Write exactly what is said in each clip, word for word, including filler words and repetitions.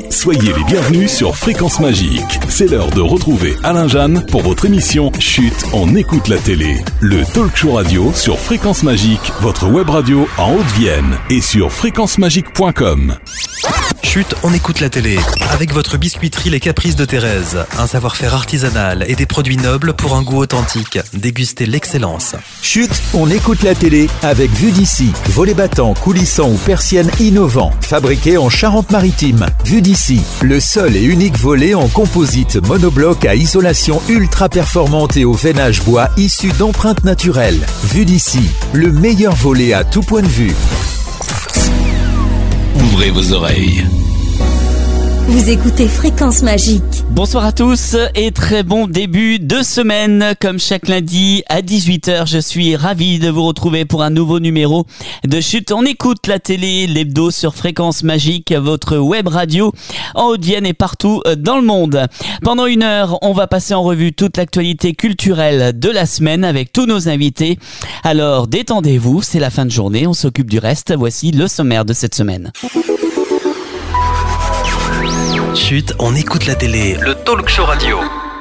Soyez les bienvenus sur Fréquence Magique. C'est l'heure de retrouver Alain Jeanne pour votre émission Chut, on écoute la télé. Le talk show radio sur Fréquence Magique, votre web radio en Haute-Vienne et sur fréquence magique point com. Chut, on écoute la télé. Avec votre biscuiterie Les Caprices de Thérèse. Un savoir-faire artisanal et des produits nobles pour un goût authentique. Dégustez l'excellence. Chut, on écoute la télé avec Vue d'ici. Volets battants, coulissants ou persiennes innovants. Fabriqués en Charente-Maritime. Vue d'ici, le seul et unique volet en composite monobloc à isolation ultra performante et au veinage bois issu d'empreintes naturelles. Vue d'ici, le meilleur volet à tout point de vue. Ouvrez vos oreilles. Vous écoutez Fréquence Magique. Bonsoir à tous et très bon début de semaine. Comme chaque lundi à dix-huit heures, je suis ravi de vous retrouver pour un nouveau numéro de Chut. On écoute la télé, l'hebdo sur Fréquence Magique, votre web radio en Haute-Vienne et partout dans le monde. Pendant une heure, on va passer en revue toute l'actualité culturelle de la semaine avec tous nos invités. Alors détendez-vous, c'est la fin de journée, on s'occupe du reste. Voici le sommaire de cette semaine. Chut, on écoute la télé. Le talk show radio.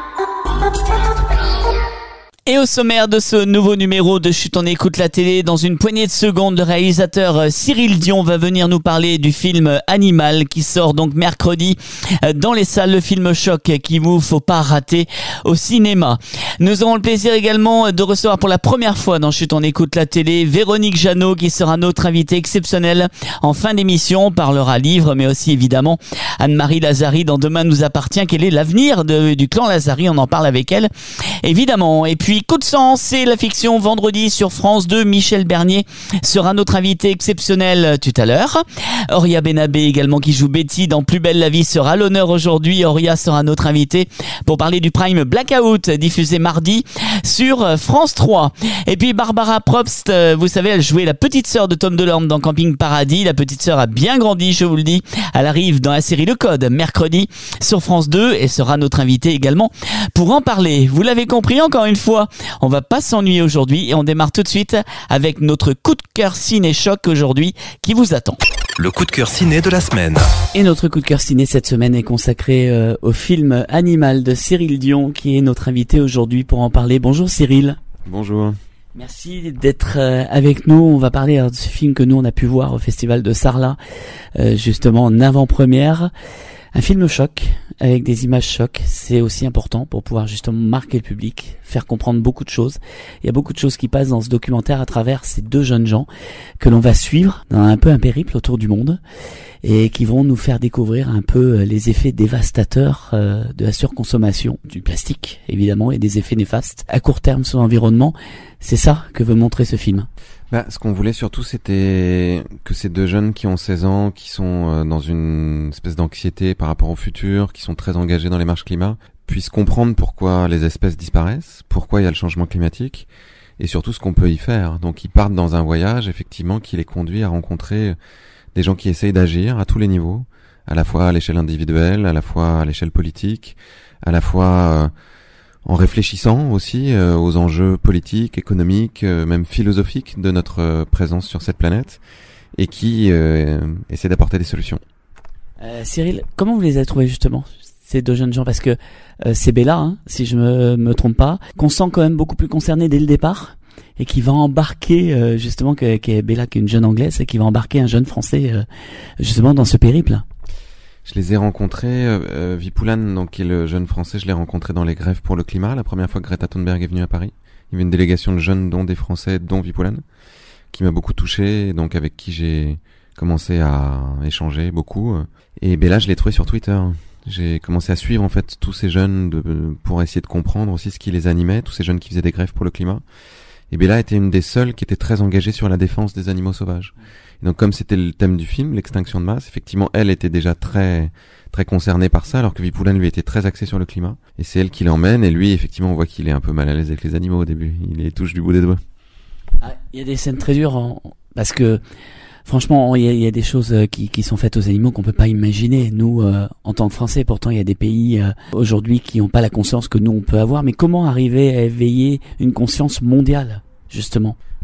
Et au sommaire de ce nouveau numéro de Chut, on écoute la télé, dans une poignée de secondes, le réalisateur Cyril Dion va venir nous parler du film Animal qui sort donc mercredi dans les salles, le film choc qu'il ne faut pas rater au cinéma. Nous aurons le plaisir également de recevoir pour la première fois dans Chut, on écoute la télé Véronique Jeannot qui sera notre invitée exceptionnelle en fin d'émission. On parlera livre mais aussi évidemment Anne-Marie Lazari dans Demain nous appartient. Quel est l'avenir de, du clan Lazari? On en parle avec elle évidemment. Et puis Coup de sang, c'est la fiction vendredi sur France deux. Michel Bernier sera notre invité exceptionnel tout à l'heure. Auria Benabé également qui joue Betty dans Plus belle la vie sera à l'honneur aujourd'hui. Auria sera notre invité pour parler du Prime Blackout diffusé mardi sur France trois. Et puis Barbara Probst, vous savez, elle jouait la petite sœur de Tom Delorme dans Camping Paradis. La petite sœur a bien grandi, je vous le dis. Elle arrive dans la série Le Code mercredi sur France deux et sera notre invité également pour en parler. Vous l'avez compris, encore une fois, on va pas s'ennuyer aujourd'hui et on démarre tout de suite avec notre coup de cœur ciné-choc aujourd'hui qui vous attend. Le coup de cœur ciné de la semaine. Et notre coup de cœur ciné cette semaine est consacré euh, au film Animal de Cyril Dion qui est notre invité aujourd'hui pour en parler. Bonjour Cyril. Bonjour. Merci d'être euh, avec nous. On va parler alors, de ce film que nous on a pu voir au festival de Sarlat, euh, justement en avant-première. Un film choc, avec des images chocs, c'est aussi important pour pouvoir justement marquer le public, faire comprendre beaucoup de choses. Il y a beaucoup de choses qui passent dans ce documentaire à travers ces deux jeunes gens que l'on va suivre dans un peu un périple autour du monde et qui vont nous faire découvrir un peu les effets dévastateurs euh, de la surconsommation du plastique, évidemment, et des effets néfastes à court terme sur l'environnement. C'est ça que veut montrer ce film. Bah, ce qu'on voulait surtout, c'était que ces deux jeunes qui ont seize ans, qui sont dans une espèce d'anxiété par rapport au futur, qui sont très engagés dans les marches climat, puissent comprendre pourquoi les espèces disparaissent, pourquoi il y a le changement climatique, et surtout ce qu'on peut y faire. Donc ils partent dans un voyage, effectivement, qui les conduit à rencontrer des gens qui essayent d'agir à tous les niveaux, à la fois à l'échelle individuelle, à la fois à l'échelle politique, à la fois... Euh, en réfléchissant aussi euh, aux enjeux politiques, économiques, euh, même philosophiques de notre euh, présence sur cette planète et qui euh, essaie d'apporter des solutions. Euh, Cyril, comment vous les avez trouvés justement, ces deux jeunes gens? Parce que euh, c'est Bella, hein, si je me, me trompe pas, qu'on sent quand même beaucoup plus concerné dès le départ et qui va embarquer euh, justement, que, qui est Bella, qui est une jeune anglaise, et qui va embarquer un jeune français euh, justement dans ce périple. Je les ai rencontrés, euh, Vipoulan, donc qui est le jeune français, je l'ai rencontré dans les grèves pour le climat, la première fois que Greta Thunberg est venue à Paris. Il y avait une délégation de jeunes, dont des Français, dont Vipoulan, qui m'a beaucoup touché, donc avec qui j'ai commencé à échanger beaucoup. Et ben là, je l'ai trouvé sur Twitter. J'ai commencé à suivre en fait tous ces jeunes de, pour essayer de comprendre aussi ce qui les animait, tous ces jeunes qui faisaient des grèves pour le climat. Et Bella était une des seules qui était très engagée sur la défense des animaux sauvages. Et donc comme c'était le thème du film, l'extinction de masse, effectivement elle était déjà très très concernée par ça, alors que Vipoulan lui était très axé sur le climat. Et c'est elle qui l'emmène, et lui effectivement on voit qu'il est un peu mal à l'aise avec les animaux au début, il les touche du bout des doigts. Ah, il y a des scènes très dures, en... parce que franchement il y, a, il y a des choses qui, qui sont faites aux animaux qu'on peut pas imaginer. Nous euh, en tant que Français, pourtant il y a des pays euh, aujourd'hui qui n'ont pas la conscience que nous on peut avoir, mais comment arriver à éveiller une conscience mondiale justement?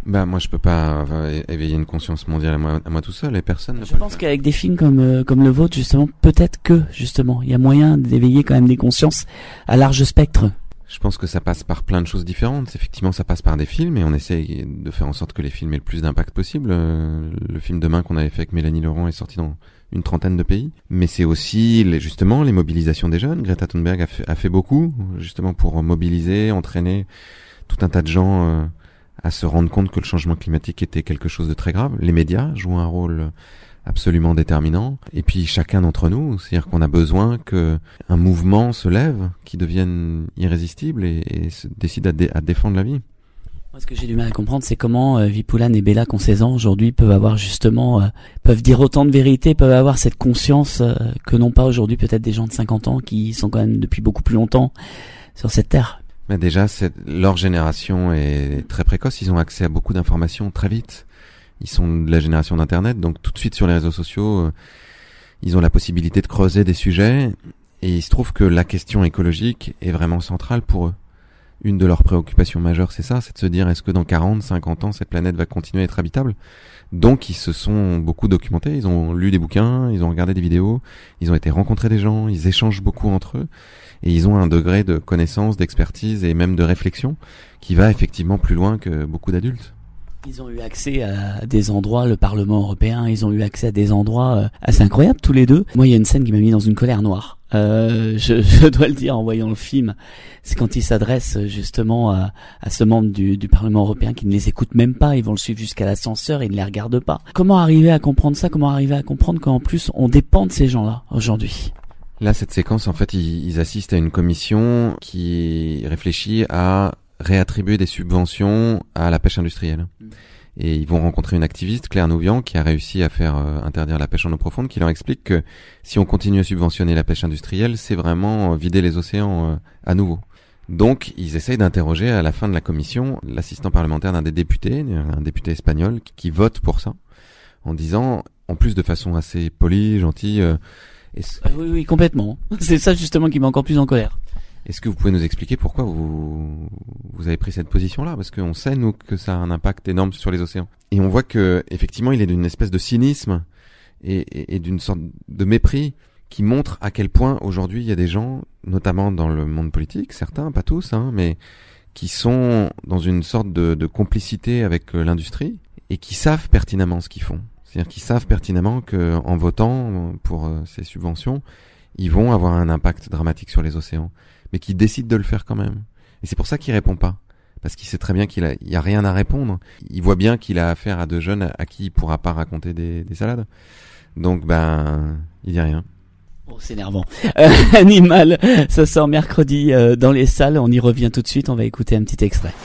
Bah moi je peux pas euh, éveiller une conscience mondiale à moi, à moi tout seul et personne ne Je peut pense qu'avec des films comme euh, comme le vôtre justement, peut-être que justement, il y a moyen d'éveiller quand même des consciences à large spectre. Je pense que ça passe par plein de choses différentes. Effectivement, ça passe par des films et on essaye de faire en sorte que les films aient le plus d'impact possible. Euh, le film Demain qu'on avait fait avec Mélanie Laurent est sorti dans une trentaine de pays. Mais c'est aussi les, justement les mobilisations des jeunes. Greta Thunberg a fait, a fait beaucoup justement pour mobiliser, entraîner tout un tas de gens euh, à se rendre compte que le changement climatique était quelque chose de très grave. Les médias jouent un rôle absolument déterminant. Et puis chacun d'entre nous, c'est-à-dire qu'on a besoin que un mouvement se lève, qui devienne irrésistible et, et se décide à, dé, à défendre la vie. Moi, ce que j'ai du mal à comprendre, c'est comment euh, Vipoulane et Bella, qui ont seize ans aujourd'hui, peuvent avoir justement, euh, peuvent dire autant de vérité, peuvent avoir cette conscience euh, que n'ont pas aujourd'hui peut-être des gens de cinquante ans qui sont quand même depuis beaucoup plus longtemps sur cette terre. Mais déjà, c'est, leur génération est très précoce. Ils ont accès à beaucoup d'informations très vite. Ils sont de la génération d'Internet, donc tout de suite sur les réseaux sociaux, euh, ils ont la possibilité de creuser des sujets. Et il se trouve que la question écologique est vraiment centrale pour eux. Une de leurs préoccupations majeures, c'est ça, c'est de se dire est-ce que dans quarante, cinquante ans, cette planète va continuer à être habitable ? Donc ils se sont beaucoup documentés, ils ont lu des bouquins, ils ont regardé des vidéos, ils ont été rencontrer des gens, ils échangent beaucoup entre eux. Et ils ont un degré de connaissance, d'expertise et même de réflexion qui va effectivement plus loin que beaucoup d'adultes. Ils ont eu accès à des endroits, le Parlement européen, ils ont eu accès à des endroits euh, assez incroyables tous les deux. Moi, il y a une scène qui m'a mis dans une colère noire. Euh, je, je dois le dire en voyant le film. C'est quand ils s'adressent justement à, à ce membre du, du Parlement européen qui ne les écoute même pas. Ils vont le suivre jusqu'à l'ascenseur et ils ne les regardent pas. Comment arriver à comprendre ça ? Comment arriver à comprendre qu'en plus on dépend de ces gens-là aujourd'hui ? Là, cette séquence, en fait, ils, ils assistent à une commission qui réfléchit à réattribuer des subventions à la pêche industrielle. Mmh. Et ils vont rencontrer une activiste, Claire Nouvian, qui a réussi à faire euh, interdire la pêche en eau profonde, qui leur explique que si on continue à subventionner la pêche industrielle, c'est vraiment euh, vider les océans euh, à nouveau. Donc, ils essayent d'interroger à la fin de la commission l'assistant parlementaire d'un des députés, un député espagnol, qui, qui vote pour ça, en disant, en plus de façon assez polie, gentille... Euh, euh, oui, oui, complètement. C'est ça justement qui met encore plus en colère. Est-ce que vous pouvez nous expliquer pourquoi vous vous avez pris cette position-là ? Parce qu'on sait, nous, que ça a un impact énorme sur les océans. Et on voit que, effectivement, il est d'une espèce de cynisme et, et, et d'une sorte de mépris qui montre à quel point, aujourd'hui, il y a des gens, notamment dans le monde politique, certains, pas tous, hein, mais qui sont dans une sorte de, de complicité avec l'industrie et qui savent pertinemment ce qu'ils font. C'est-à-dire qu'ils savent pertinemment que, en votant pour euh, ces subventions, ils vont avoir un impact dramatique sur les océans, mais qui décide de le faire quand même. Et c'est pour ça qu'il répond pas. Parce qu'il sait très bien qu'il a, il y a rien à répondre. Il voit bien qu'il a affaire à deux jeunes à qui il pourra pas raconter des, des salades. Donc, ben, il dit rien. Oh, c'est énervant. Euh, Animal, ça sort mercredi euh, dans les salles. On y revient tout de suite. On va écouter un petit extrait.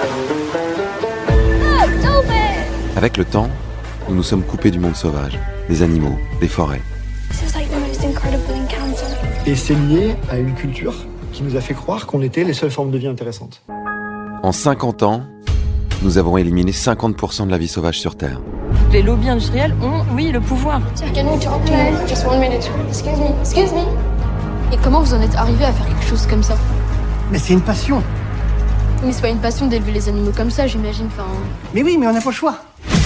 Avec le temps, nous nous sommes coupés du monde sauvage, des animaux, des forêts. Et c'est lié à une culture qui nous a fait croire qu'on était les seules formes de vie intéressantes. En cinquante ans, nous avons éliminé cinquante pour cent de la vie sauvage sur Terre. Les lobbies industriels ont, oui, le pouvoir. Et comment vous en êtes arrivé à faire quelque chose comme ça ? Mais c'est une passion. Mais c'est pas une passion d'élever les animaux comme ça, j'imagine. Enfin... Mais oui, mais on n'a pas le choix.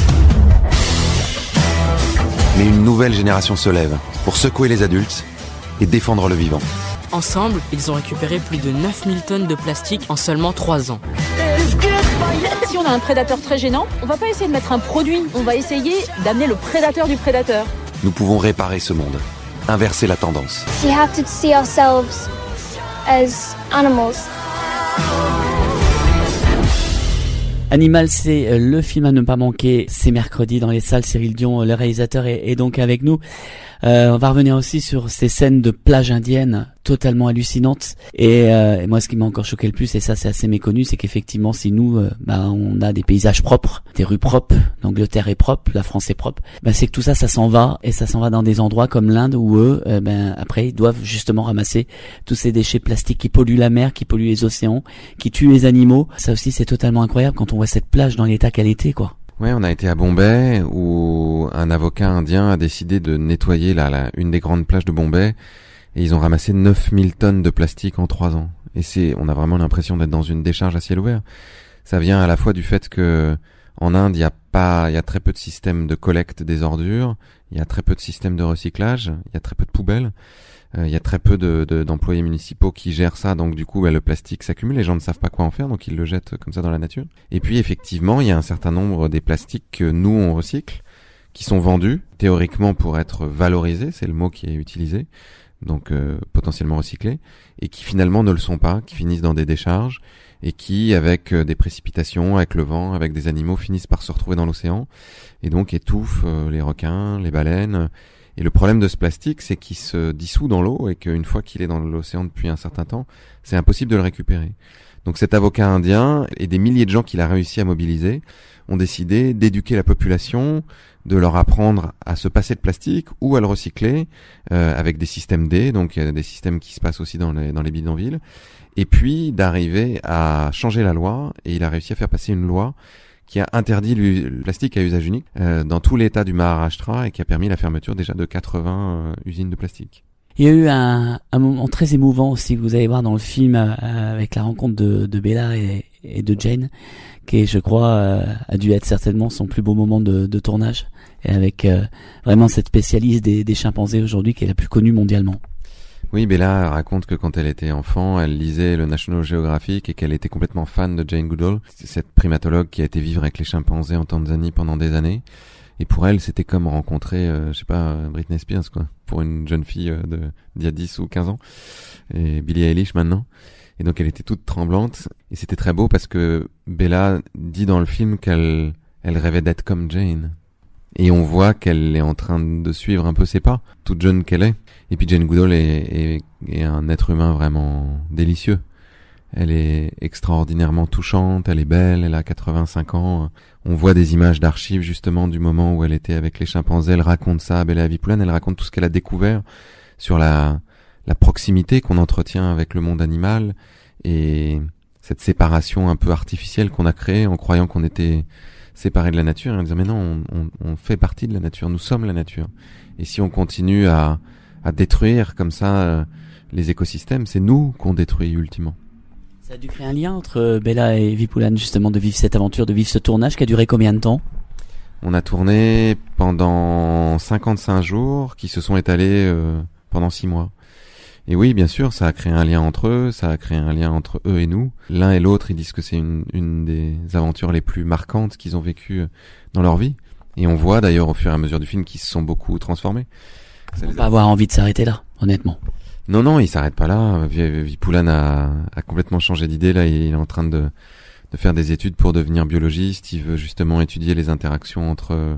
Mais une nouvelle génération se lève pour secouer les adultes et défendre le vivant. Ensemble, ils ont récupéré plus de neuf mille tonnes de plastique en seulement trois ans. Si on a un prédateur très gênant, on va pas essayer de mettre un produit, on va essayer d'amener le prédateur du prédateur. Nous pouvons réparer ce monde, inverser la tendance. We have to see ourselves as animals. Animal, c'est le film à ne pas manquer. C'est mercredi dans les salles. Cyril Dion, le réalisateur, est, est donc avec nous. Euh, on va revenir aussi sur ces scènes de plage indienne totalement hallucinantes. Et, euh, et moi, ce qui m'a encore choqué le plus, et ça c'est assez méconnu, c'est qu'effectivement, si nous, euh, bah, on a des paysages propres, des rues propres, l'Angleterre est propre, la France est propre, bah, c'est que tout ça, ça s'en va, et ça s'en va dans des endroits comme l'Inde où eux, euh, ben après, ils doivent justement ramasser tous ces déchets plastiques qui polluent la mer, qui polluent les océans, qui tuent les animaux. Ça aussi, c'est totalement incroyable quand on voit cette plage dans l'état qu'elle était, quoi. Ouais, on a été à Bombay où un avocat indien a décidé de nettoyer la, la une des grandes plages de Bombay et ils ont ramassé neuf mille tonnes de plastique en trois ans. Et c'est, on a vraiment l'impression d'être dans une décharge à ciel ouvert. Ça vient à la fois du fait que En Inde, il y a pas, il y a très peu de systèmes de collecte des ordures, il y a très peu de systèmes de recyclage, il y a très peu de poubelles, euh, il y a très peu de, de, d'employés municipaux qui gèrent ça, donc du coup, bah, le plastique s'accumule, les gens ne savent pas quoi en faire, donc ils le jettent comme ça dans la nature. Et puis, effectivement, il y a un certain nombre des plastiques que nous, on recycle, qui sont vendus, théoriquement pour être valorisés, c'est le mot qui est utilisé, donc euh, potentiellement recyclés, et qui finalement ne le sont pas, qui finissent dans des décharges, et qui, avec euh, des précipitations, avec le vent, avec des animaux, finissent par se retrouver dans l'océan, et donc étouffent euh, les requins, les baleines. Et le problème de ce plastique, c'est qu'il se dissout dans l'eau, et qu'une fois qu'il est dans l'océan depuis un certain temps, c'est impossible de le récupérer. Donc cet avocat indien, et des milliers de gens qu'il a réussi à mobiliser, ont décidé d'éduquer la population, de leur apprendre à se passer de plastique ou à le recycler euh, avec des systèmes D, donc il y a des systèmes qui se passent aussi dans les, dans les bidonvilles, et puis d'arriver à changer la loi, et il a réussi à faire passer une loi qui a interdit le plastique à usage unique euh, dans tout l'état du Maharashtra et qui a permis la fermeture déjà de quatre-vingts euh, usines de plastique. Il y a eu un, un moment très émouvant aussi que vous allez voir dans le film euh, avec la rencontre de, de Bella et, et de Jane, qui, je crois, euh, a dû être certainement son plus beau moment de, de tournage, et avec euh, vraiment cette spécialiste des, des chimpanzés aujourd'hui qui est la plus connue mondialement. Oui, Bella raconte que quand elle était enfant, elle lisait le National Geographic et qu'elle était complètement fan de Jane Goodall, cette primatologue qui a été vivre avec les chimpanzés en Tanzanie pendant des années. Et pour elle, c'était comme rencontrer, euh, je sais pas, Britney Spears, quoi, pour une jeune fille euh, de d'il y a dix ou quinze ans, et Billie Eilish maintenant. Et donc elle était toute tremblante, et c'était très beau parce que Bella dit dans le film qu'elle elle rêvait d'être comme Jane. Et on voit qu'elle est en train de suivre un peu ses pas, toute jeune qu'elle est. Et puis Jane Goodall est, est, est un être humain vraiment délicieux. Elle est extraordinairement touchante, elle est belle, elle a quatre-vingt-cinq ans. On voit des images d'archives justement du moment où elle était avec les chimpanzés. Elle raconte ça à Bella Vipulan, elle raconte tout ce qu'elle a découvert sur la, la proximité qu'on entretient avec le monde animal et cette séparation un peu artificielle qu'on a créée en croyant qu'on était séparés de la nature, et en disant mais non, on, on, on fait partie de la nature, nous sommes la nature. Et si on continue à, à détruire comme ça euh, les écosystèmes, c'est nous qu'on détruit ultimement. Ça a dû créer un lien entre Bella et Vipulan, justement, de vivre cette aventure, de vivre ce tournage qui a duré combien de temps ? On a tourné pendant cinquante-cinq jours qui se sont étalés euh, pendant six mois. Et oui, bien sûr, ça a créé un lien entre eux, ça a créé un lien entre eux et nous. L'un et l'autre, ils disent que c'est une, une des aventures les plus marquantes qu'ils ont vécues dans leur vie. Et on voit d'ailleurs au fur et à mesure du film qu'ils se sont beaucoup transformés. On va pas avoir envie de s'arrêter là, honnêtement. Non, non, il s'arrête pas là. Vipulan a, a complètement changé d'idée. Là, il est en train de, de faire des études pour devenir biologiste. Il veut justement étudier les interactions entre euh,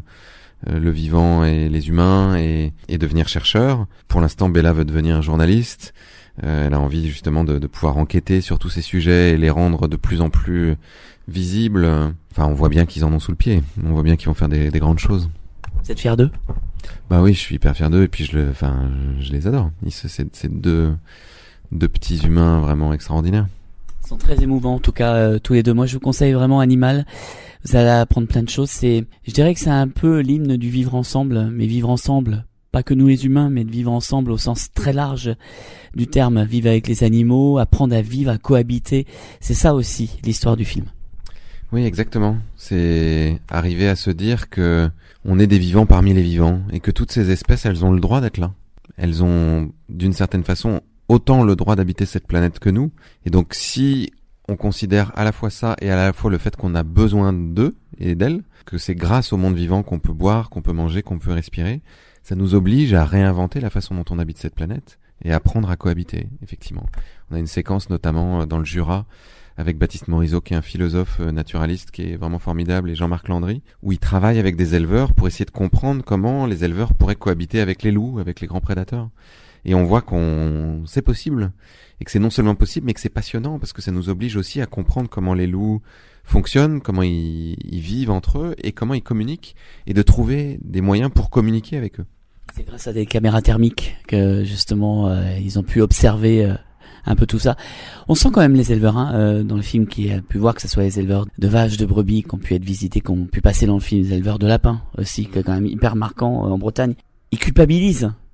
le vivant et les humains et, et devenir chercheur. Pour l'instant, Bella veut devenir journaliste. Euh, elle a envie justement de, de pouvoir enquêter sur tous ces sujets et les rendre de plus en plus visibles. Enfin, on voit bien qu'ils en ont sous le pied. On voit bien qu'ils vont faire des, des grandes choses. Vous êtes fier d'eux ? Bah oui, je suis hyper fier d'eux et puis je le, enfin, je, je les adore. Ils, c'est, c'est deux, deux petits humains vraiment extraordinaires. Ils sont très émouvants, en tout cas, euh, tous les deux. Moi, je vous conseille vraiment Animal. Vous allez apprendre plein de choses. C'est, je dirais que c'est un peu l'hymne du vivre ensemble, mais vivre ensemble, pas que nous les humains, mais de vivre ensemble au sens très large du terme. Vivre avec les animaux, apprendre à vivre, à cohabiter. C'est ça aussi, l'histoire du film. Oui, exactement. C'est arriver à se dire que on est des vivants parmi les vivants et que toutes ces espèces, elles ont le droit d'être là. Elles ont, d'une certaine façon, autant le droit d'habiter cette planète que nous. Et donc, si on considère à la fois ça et à la fois le fait qu'on a besoin d'eux et d'elles, que c'est grâce au monde vivant qu'on peut boire, qu'on peut manger, qu'on peut respirer, ça nous oblige à réinventer la façon dont on habite cette planète et apprendre à cohabiter, effectivement. On a une séquence notamment dans le Jura avec Baptiste Morisot, qui est un philosophe naturaliste qui est vraiment formidable, et Jean-Marc Landry, où il travaille avec des éleveurs pour essayer de comprendre comment les éleveurs pourraient cohabiter avec les loups, avec les grands prédateurs. Et on voit qu'on c'est possible, et que c'est non seulement possible, mais que c'est passionnant, parce que ça nous oblige aussi à comprendre comment les loups fonctionnent, comment ils, ils vivent entre eux, et comment ils communiquent, et de trouver des moyens pour communiquer avec eux. C'est grâce à des caméras thermiques que, justement, euh, ils ont pu observer... Euh un peu tout ça. On sent quand même les éleveurs hein, euh, dans le film, qui a pu voir que ce soit les éleveurs de vaches, de brebis qui ont pu être visités, qui ont pu passer dans le film, les éleveurs de lapins aussi, qui est quand même hyper marquant euh, en Bretagne. Ils culpabilisent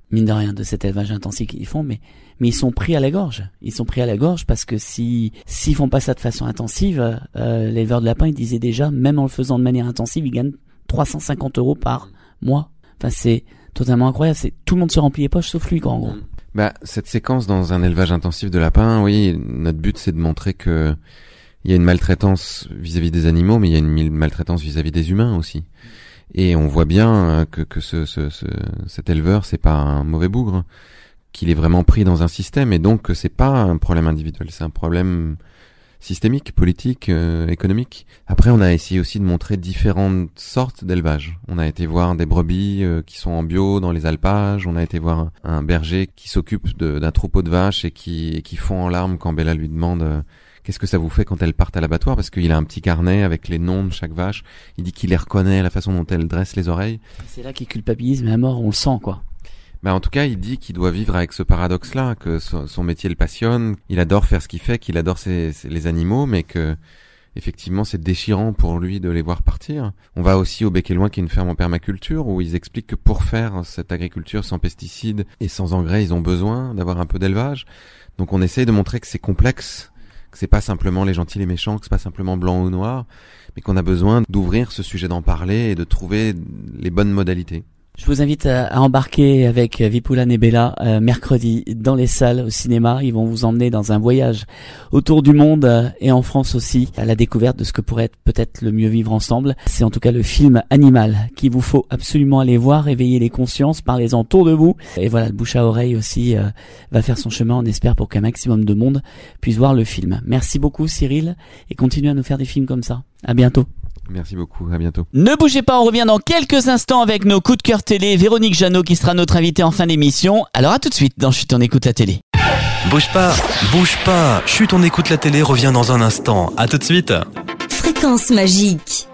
mine de rien, de cet élevage intensif qu'ils font, mais mais ils sont pris à la gorge. Ils sont pris à la gorge parce que si s'ils font pas ça de façon intensive, euh, l'éleveur de lapins, il disait déjà, même en le faisant de manière intensive, ils gagnent trois cent cinquante euros par mois. Enfin, c'est totalement incroyable. C'est tout le monde se remplit les poches sauf lui, quoi, en gros. Bah, cette séquence dans un élevage intensif de lapins, oui, notre but c'est de montrer que il y a une maltraitance vis-à-vis des animaux, mais il y a une maltraitance vis-à-vis des humains aussi. Et on voit bien que que ce, ce, ce cet éleveur, c'est pas un mauvais bougre, qu'il est vraiment pris dans un système, et donc c'est pas un problème individuel, c'est un problème systémique, politique, euh, économique. Après, on a essayé aussi de montrer différentes sortes d'élevage. On a été voir des brebis euh, qui sont en bio dans les alpages, on a été voir un, un berger qui s'occupe de, d'un troupeau de vaches et qui, et qui fond en larmes quand Bella lui demande euh, qu'est-ce que ça vous fait quand elles partent à l'abattoir, parce qu'il a un petit carnet avec les noms de chaque vache. Il dit qu'il les reconnaît, la façon dont elles dressent les oreilles. C'est là qu'il culpabilise, mais à mort, on le sent, quoi. Bah en tout cas, il dit qu'il doit vivre avec ce paradoxe-là, que son, son métier le passionne, il adore faire ce qu'il fait, qu'il adore ses, ses, les animaux, mais que effectivement c'est déchirant pour lui de les voir partir. On va aussi au Bec et Loin, qui est une ferme en permaculture, où ils expliquent que pour faire cette agriculture sans pesticides et sans engrais, ils ont besoin d'avoir un peu d'élevage. Donc on essaye de montrer que c'est complexe, que c'est pas simplement les gentils, les méchants, que c'est pas simplement blanc ou noir, mais qu'on a besoin d'ouvrir ce sujet, d'en parler et de trouver les bonnes modalités. Je vous invite à, à embarquer avec Vipoulane et Bella euh, mercredi dans les salles au cinéma. Ils vont vous emmener dans un voyage autour du monde euh, et en France aussi, à la découverte de ce que pourrait être peut-être le mieux vivre ensemble. C'est en tout cas le film Animal qu'il vous faut absolument aller voir, réveiller les consciences, parlez-en autour de vous. Et voilà, le bouche à oreille aussi euh, va faire son chemin, on espère, pour qu'un maximum de monde puisse voir le film. Merci beaucoup Cyril, et continue à nous faire des films comme ça. À bientôt. Merci beaucoup, à bientôt. Ne bougez pas, on revient dans quelques instants avec nos coups de cœur télé. Véronique Jeannot qui sera notre invitée en fin d'émission. Alors à tout de suite dans Chut, on écoute la télé. Bouge pas, bouge pas. Chut, on écoute la télé revient dans un instant. À tout de suite. Fréquence magique.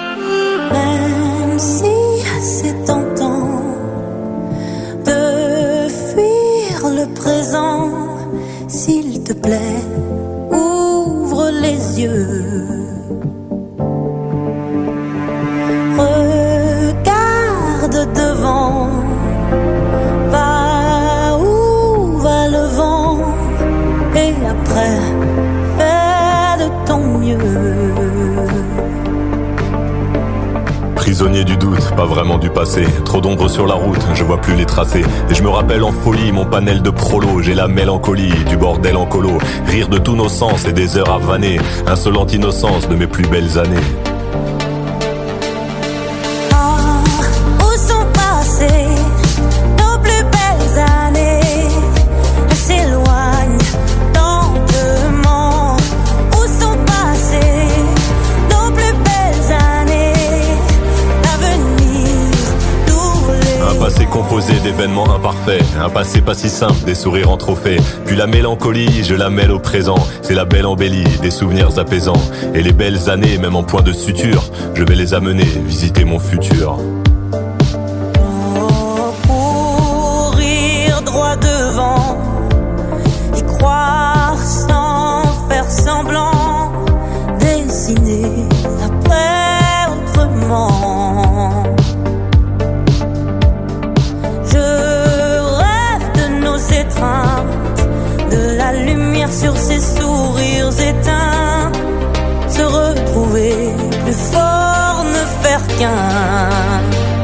Même si c'est tentant de fuir le présent, s'il te plaît, ouvre les yeux. Regarde devant, va où va le vent, et après, fais de ton mieux. Prisonnier du doute, pas vraiment du passé. Trop d'ombre sur la route, je vois plus les tracés. Et je me rappelle en folie mon panel de prolo. J'ai la mélancolie du bordel en colo. Rire de tous nos sens et des heures à vanner. Insolente innocence de mes plus belles années. Composé d'événements imparfaits, un passé pas si simple, des sourires en trophée. Puis la mélancolie, je la mêle au présent. C'est la belle embellie, des souvenirs apaisants. Et les belles années, même en point de suture, je vais les amener visiter mon futur. Oh, courir droit devant et croire sans faire semblant, dessiner après autrement. De la lumière sur ses sourires éteints, se retrouver plus fort, ne faire qu'un.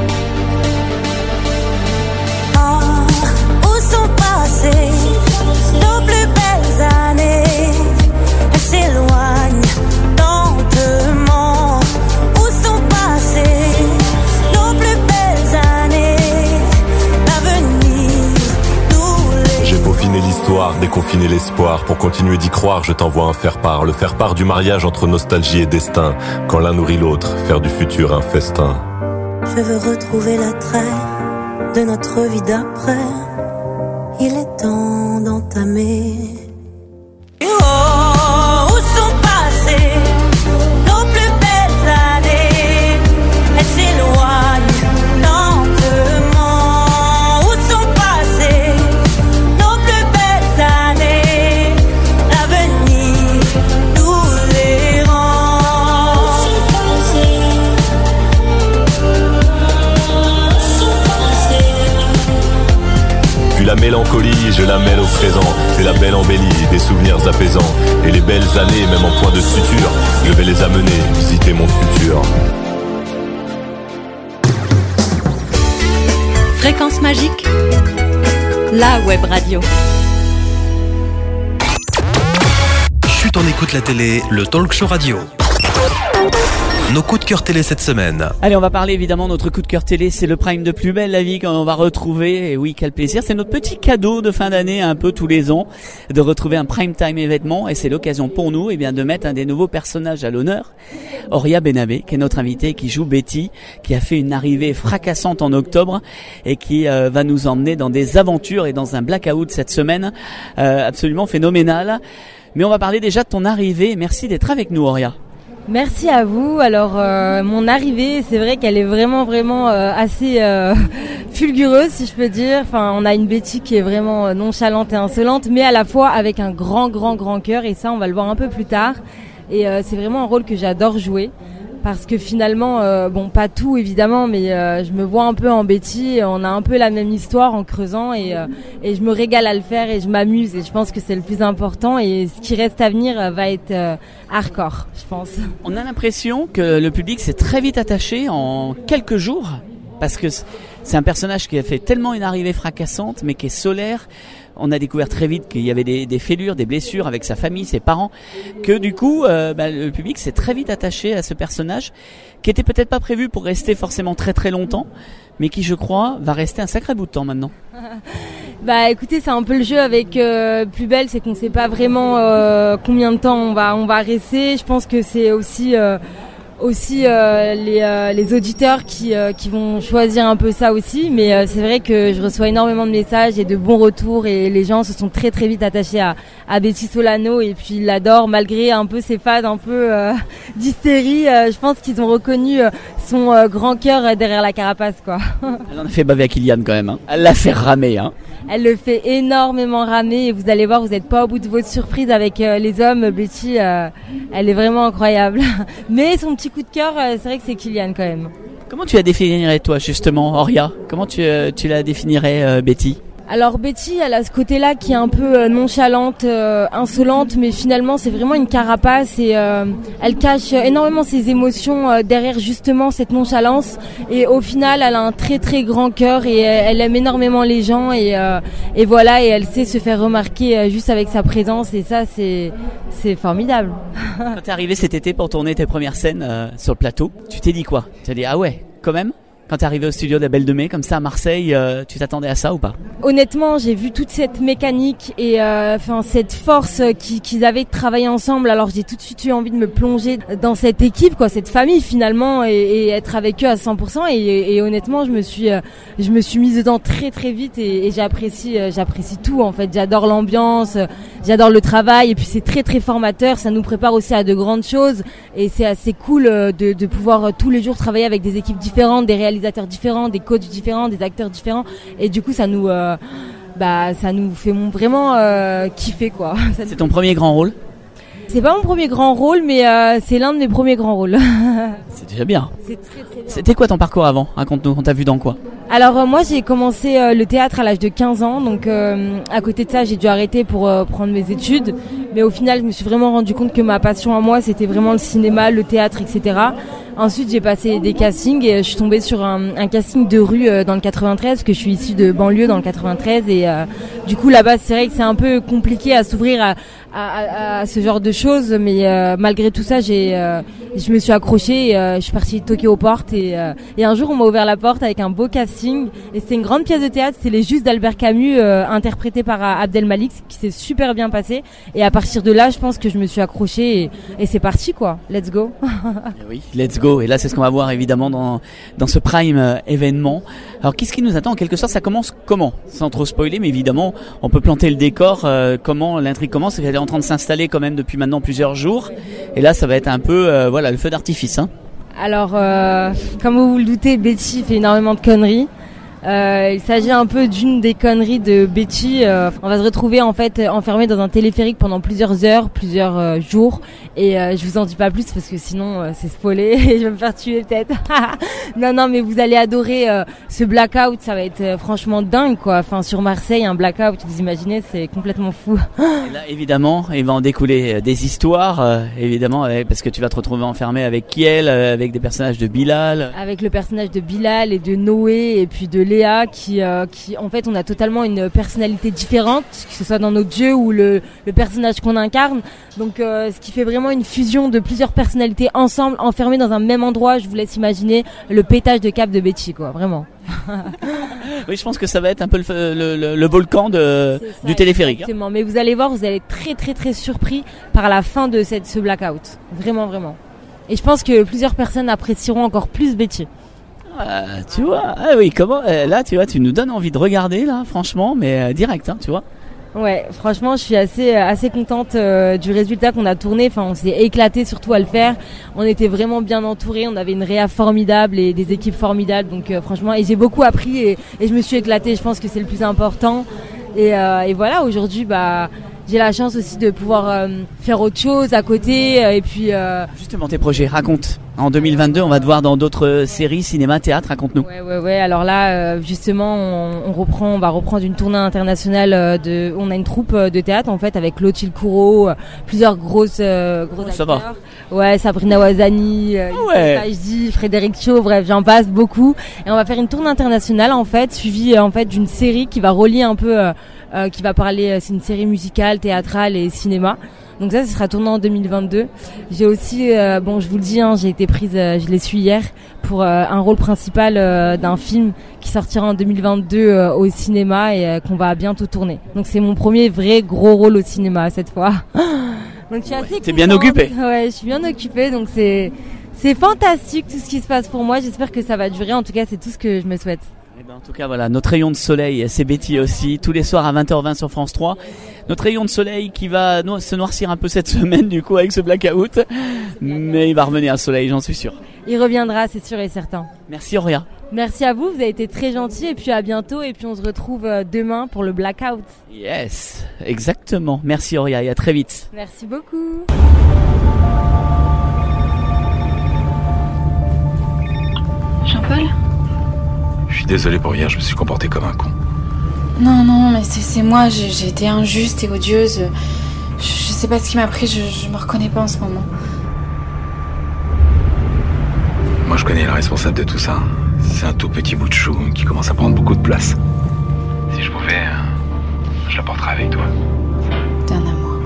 Ah, où sont passées nos plus belles années? Elles s'éloignent lentement. Où sont passées nos plus belles années? J'ai peaufiné l'histoire, déconfiné l'espoir. Pour continuer d'y croire, je t'envoie un faire-part. Le faire-part du mariage entre nostalgie et destin. Quand l'un nourrit l'autre, faire du futur un festin. Je veux retrouver l'attrait de notre vie d'après. Il est temps d'entamer. Oh, où sont passées nos plus belles années? Elles s'éloignent lentement. Où sont passées nos plus belles années? L'avenir nous les rend. la mélancolie, je la mêle au présent. C'est la belle embellie, des souvenirs apaisants. Et les belles années, même en point de suture, je vais les amener visiter mon futur. Fréquence magique, la web radio. Chut, on écoute la télé, le talk show radio. Nos coups de cœur télé cette semaine. Allez, on va parler évidemment de notre coup de cœur télé, c'est le prime de Plus belle la vie qu'on va retrouver. Et oui, quel plaisir, c'est notre petit cadeau de fin d'année un peu tous les ans de retrouver un prime time événement, et c'est l'occasion pour nous eh bien de mettre un des nouveaux personnages à l'honneur, Horia Benabé, qui est notre invitée, qui joue Betty, qui a fait une arrivée fracassante en octobre et qui euh, va nous emmener dans des aventures et dans un blackout cette semaine euh, absolument phénoménal. Mais on va parler déjà de ton arrivée. Merci d'être avec nous, Horia. Merci à vous. Alors euh, mon arrivée, c'est vrai qu'elle est vraiment vraiment euh, assez euh, fulgureuse, si je peux dire. Enfin, on a une Betty qui est vraiment nonchalante et insolente, mais à la fois avec un grand grand grand cœur, et ça on va le voir un peu plus tard. Et euh, c'est vraiment un rôle que j'adore jouer. Parce que finalement, euh, bon, pas tout évidemment, mais euh, je me vois un peu en Betty. On a un peu la même histoire en creusant, et, euh, et je me régale à le faire et je m'amuse. Et je pense que c'est le plus important. Et ce qui reste à venir euh, va être euh, hardcore, je pense. On a l'impression que le public s'est très vite attaché en quelques jours, parce que c'est un personnage qui a fait tellement une arrivée fracassante, mais qui est solaire. On a découvert très vite qu'il y avait des, des fêlures, des blessures avec sa famille, ses parents, que du coup, euh, bah, le public s'est très vite attaché à ce personnage, qui était peut-être pas prévu pour rester forcément très très longtemps, mais qui, je crois, va rester un sacré bout de temps maintenant. Bah écoutez, c'est un peu le jeu avec euh, Plus belle, c'est qu'on sait pas vraiment euh, combien de temps on va on va rester. Je pense que c'est aussi euh, aussi euh, les, euh, les auditeurs qui, euh, qui vont choisir un peu ça aussi, mais euh, c'est vrai que je reçois énormément de messages et de bons retours, et les gens se sont très très vite attachés à, à Betty Solano, et puis ils l'adorent malgré un peu ses phases un peu euh, d'hystérie. Euh, je pense qu'ils ont reconnu euh, son euh, grand cœur derrière la carapace, quoi. Elle en a fait baver à Kylian quand même, hein. Elle l'a fait ramer, hein. Elle le fait énormément ramer, et vous allez voir, vous n'êtes pas au bout de votre surprise avec euh, les hommes. Betty, euh, elle est vraiment incroyable. Mais son petit coup de cœur, euh, c'est vrai que c'est Kylian quand même. Comment tu la définirais toi justement, Horia ? Comment tu, euh, tu la définirais, euh, Betty ? Alors Betty, elle a ce côté-là qui est un peu euh, nonchalante, euh, insolente, mais finalement c'est vraiment une carapace, et euh, elle cache énormément ses émotions euh, derrière justement cette nonchalance, et au final elle a un très très grand cœur, et euh, elle aime énormément les gens, et, euh, et voilà, et elle sait se faire remarquer euh, juste avec sa présence, et ça c'est, c'est formidable. Quand t'es arrivée cet été pour tourner tes premières scènes euh, sur le plateau, tu t'es dit quoi ? Tu t'es dit ah ouais, quand même ? Quand t'es arrivé au studio de la Belle de Mai, comme ça à Marseille, euh, tu t'attendais à ça ou pas ? Honnêtement, j'ai vu toute cette mécanique et euh, enfin cette force qui, qu'ils avaient de travailler ensemble. Alors j'ai tout de suite eu envie de me plonger dans cette équipe, quoi, cette famille finalement, et, et être avec eux à cent pour cent. Et, et honnêtement, je me suis, euh, je me suis mise dedans très très vite, et, et j'apprécie, euh, j'apprécie tout en fait. J'adore l'ambiance, euh, j'adore le travail, et puis c'est très très formateur. Ça nous prépare aussi à de grandes choses, et c'est assez cool euh, de, de pouvoir euh, tous les jours travailler avec des équipes différentes, des réalisateurs réalisateurs différents, des coachs différents, des acteurs différents, et du coup ça nous euh, bah ça nous fait vraiment euh, kiffer, quoi. C'est ton premier grand rôle ? C'est pas mon premier grand rôle, mais euh, c'est l'un de mes premiers grands rôles. C'est déjà bien. C'est très, très bien. C'était quoi ton parcours avant ? Raconte-nous, on t'a vu dans quoi ? Alors euh, moi j'ai commencé euh, le théâtre à l'âge de quinze ans, donc euh, à côté de ça j'ai dû arrêter pour euh, prendre mes études, mais au final je me suis vraiment rendu compte que ma passion à moi c'était vraiment le cinéma, le théâtre, et cetera. Ensuite j'ai passé des castings, et je suis tombée sur un, un casting de rue euh, dans le quatre-vingt-treize, parce que je suis issue de banlieue dans le quatre-vingt-treize, et euh, du coup là-bas c'est vrai que c'est un peu compliqué à s'ouvrir à, à, à, à ce genre de choses, mais euh, malgré tout ça j'ai, euh, je me suis accrochée, et euh, je suis partie toquer aux portes, et, euh, et un jour on m'a ouvert la porte avec un beau casting, et c'était une grande pièce de théâtre, c'est Les Justes d'Albert Camus, euh, interprété par euh, Abdel Malik, qui s'est super bien passé, et à partir de là je pense que je me suis accrochée, et, et c'est parti, quoi, let's go. Oui, let's go, et là c'est ce qu'on va voir évidemment dans, dans ce prime euh, événement. Alors qu'est-ce qui nous attend ? En quelque sorte ça commence comment ? Sans trop spoiler, mais évidemment on peut planter le décor, euh, comment l'intrigue commence, elle est en train de s'installer quand même depuis maintenant plusieurs jours, et là ça va être un peu euh, voilà, le feu d'artifice, hein. Alors euh, comme vous vous le doutez, Betty fait énormément de conneries. Euh, il s'agit un peu d'une des conneries de Betty. Euh, on va se retrouver en fait enfermé dans un téléphérique pendant plusieurs heures, plusieurs euh, jours. Et euh, je vous en dis pas plus parce que sinon euh, c'est spoilé et je vais me faire tuer peut-être. non non mais vous allez adorer euh, ce blackout, ça va être euh, franchement dingue quoi. Enfin sur Marseille un blackout, vous imaginez, c'est complètement fou. Et là évidemment il va en découler des histoires euh, évidemment euh, parce que tu vas te retrouver enfermé avec Kiel, euh, avec des personnages de Bilal. Avec le personnage de Bilal et de Noé et puis de Léa qui euh, qui en fait on a totalement une personnalité différente, que ce soit dans notre jeu ou le le personnage qu'on incarne. Donc euh, ce qui fait vraiment une fusion de plusieurs personnalités ensemble, enfermées dans un même endroit. Je vous laisse imaginer le pétage de cap de Betty, quoi, vraiment. Oui, je pense que ça va être un peu le, le, le, le volcan de, ça, du téléphérique. Exactement, hein. Mais vous allez voir, vous allez être très très très surpris par la fin de cette, ce blackout. Vraiment, vraiment. Et je pense que plusieurs personnes apprécieront encore plus Betty. Ah, tu vois, ah oui, comment, là, tu vois, tu nous donnes envie de regarder, là, franchement, mais euh, direct, hein, tu vois. Ouais, franchement, je suis assez assez contente euh, du résultat qu'on a tourné. Enfin, on s'est éclaté surtout à le faire. On était vraiment bien entourés. On avait une réa formidable et des équipes formidables. Donc euh, franchement, et j'ai beaucoup appris et, et je me suis éclatée. Je pense que c'est le plus important. Et, euh, et voilà, aujourd'hui, bah, j'ai la chance aussi de pouvoir euh, faire autre chose à côté. Et puis euh... justement, tes projets, raconte. En deux mille vingt-deux, on va te voir dans d'autres séries, cinéma, théâtre, raconte-nous. Ouais, ouais, ouais. Alors là, euh, justement, on, on reprend, on va reprendre une tournée internationale euh, de, on a une troupe de théâtre, en fait, avec Clotilde Courreau, euh, plusieurs grosses, euh, gros ça acteurs. Va. Ouais, Sabrina Ouazani, euh, ouais. Fajdi, Frédéric Cho, bref, j'en passe beaucoup. Et on va faire une tournée internationale, en fait, suivie, en fait, d'une série qui va relier un peu, euh, euh, qui va parler, c'est une série musicale, théâtrale et cinéma. Donc ça, ce sera tourné en deux mille vingt-deux. J'ai aussi, euh, bon, je vous le dis, hein, j'ai été prise, euh, je l'ai su hier, pour euh, un rôle principal euh, d'un film qui sortira en deux mille vingt-deux euh, au cinéma et euh, qu'on va bientôt tourner. Donc c'est mon premier vrai gros rôle au cinéma cette fois. Donc je suis assez. T'es bien occupée. Ouais, je suis bien occupée, donc c'est c'est fantastique tout ce qui se passe pour moi. J'espère que ça va durer. En tout cas, c'est tout ce que je me souhaite. Eh ben, en tout cas, voilà, notre rayon de soleil, c'est Betty aussi, tous les soirs à vingt heures vingt sur France trois. Notre rayon de soleil qui va no- se noircir un peu cette semaine, du coup, avec ce blackout. Mais il va revenir à soleil, j'en suis sûr. Il reviendra, c'est sûr et certain. Merci Auria. Merci à vous, vous avez été très gentils, et puis à bientôt, et puis on se retrouve demain pour le blackout. Yes, exactement. Merci Auria, et à très vite. Merci beaucoup. Jean-Paul ? Je suis désolé pour hier, je me suis comporté comme un con. Non, non, mais c'est, c'est moi, j'ai, j'ai été injuste et odieuse. Je, je sais pas ce qui m'a pris, je, je me reconnais pas en ce moment. Moi, je connais le responsable de tout ça. C'est un tout petit bout de chou qui commence à prendre beaucoup de place. Si je pouvais, je la porterais avec toi. T'es un amour.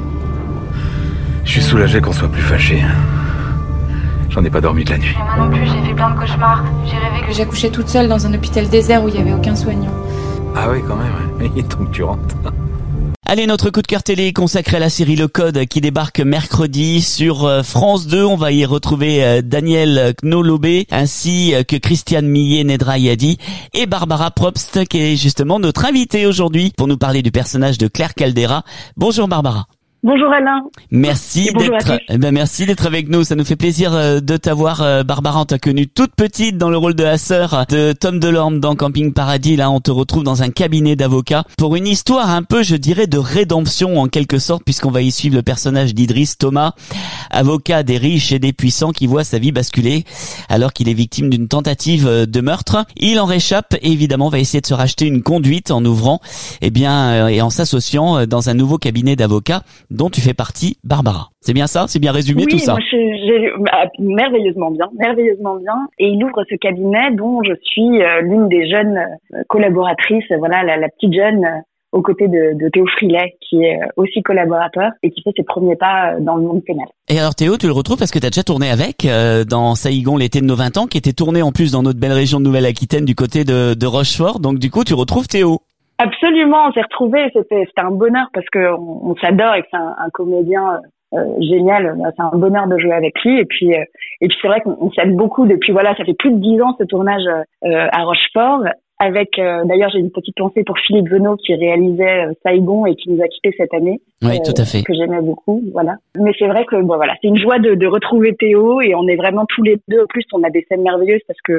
Je suis soulagé qu'on soit plus fâchés. J'en ai pas dormi de la nuit. Moi non plus, j'ai fait plein de cauchemars. J'ai rêvé que j'accouchais toute seule dans un hôpital désert où il y avait aucun soignant. Ah oui, quand même, ouais. Donc tu rentres. Allez, notre coup de cœur télé consacré à la série Le Code qui débarque mercredi sur France deux. On va y retrouver Daniel Knolobé ainsi que Christiane Millet-Nedrayadi et Barbara Probst qui est justement notre invitée aujourd'hui pour nous parler du personnage de Claire Caldera. Bonjour Barbara. Bonjour Alain. Merci d'être, eh ben merci d'être avec nous. Ça nous fait plaisir de t'avoir, Barbara. On t'a connue toute petite dans le rôle de la sœur de Tom Delorme dans Camping Paradis. Là, on te retrouve dans un cabinet d'avocats pour une histoire un peu, je dirais, de rédemption en quelque sorte, puisqu'on va y suivre le personnage d'Idriss Thomas, avocat des riches et des puissants qui voit sa vie basculer alors qu'il est victime d'une tentative de meurtre. Il en réchappe et évidemment va essayer de se racheter une conduite en ouvrant, eh bien, et en s'associant dans un nouveau cabinet d'avocats dont tu fais partie, Barbara. C'est bien ça? C'est bien résumé oui, tout ça? Oui, moi je, j'ai, bah, merveilleusement bien, merveilleusement bien. Et il ouvre ce cabinet dont je suis euh, l'une des jeunes euh, collaboratrices, voilà, la, la petite jeune euh, aux côtés de, de Théo Frilet, qui est euh, aussi collaborateur et qui fait ses premiers pas euh, dans le monde pénal. Et alors Théo, tu le retrouves parce que tu as déjà tourné avec euh, dans Saïgon, l'été de nos vingt ans, qui était tourné en plus dans notre belle région de Nouvelle-Aquitaine du côté de, de Rochefort. Donc du coup, tu retrouves Théo. Absolument, on s'est retrouvés, c'était c'était un bonheur parce que on, on s'adore et que c'est un, un comédien euh, génial, c'est un bonheur de jouer avec lui et puis euh, et puis c'est vrai qu'on on s'aime beaucoup depuis voilà, ça fait plus de dix ans ce tournage euh, à Rochefort avec euh, d'ailleurs j'ai une petite pensée pour Philippe Venot qui réalisait euh, Saïgon et qui nous a quittés cette année. Oui, euh, tout à fait. Que j'aimais beaucoup, voilà. Mais c'est vrai que bon voilà, c'est une joie de, de retrouver Théo et on est vraiment tous les deux. En plus, on a des scènes merveilleuses parce que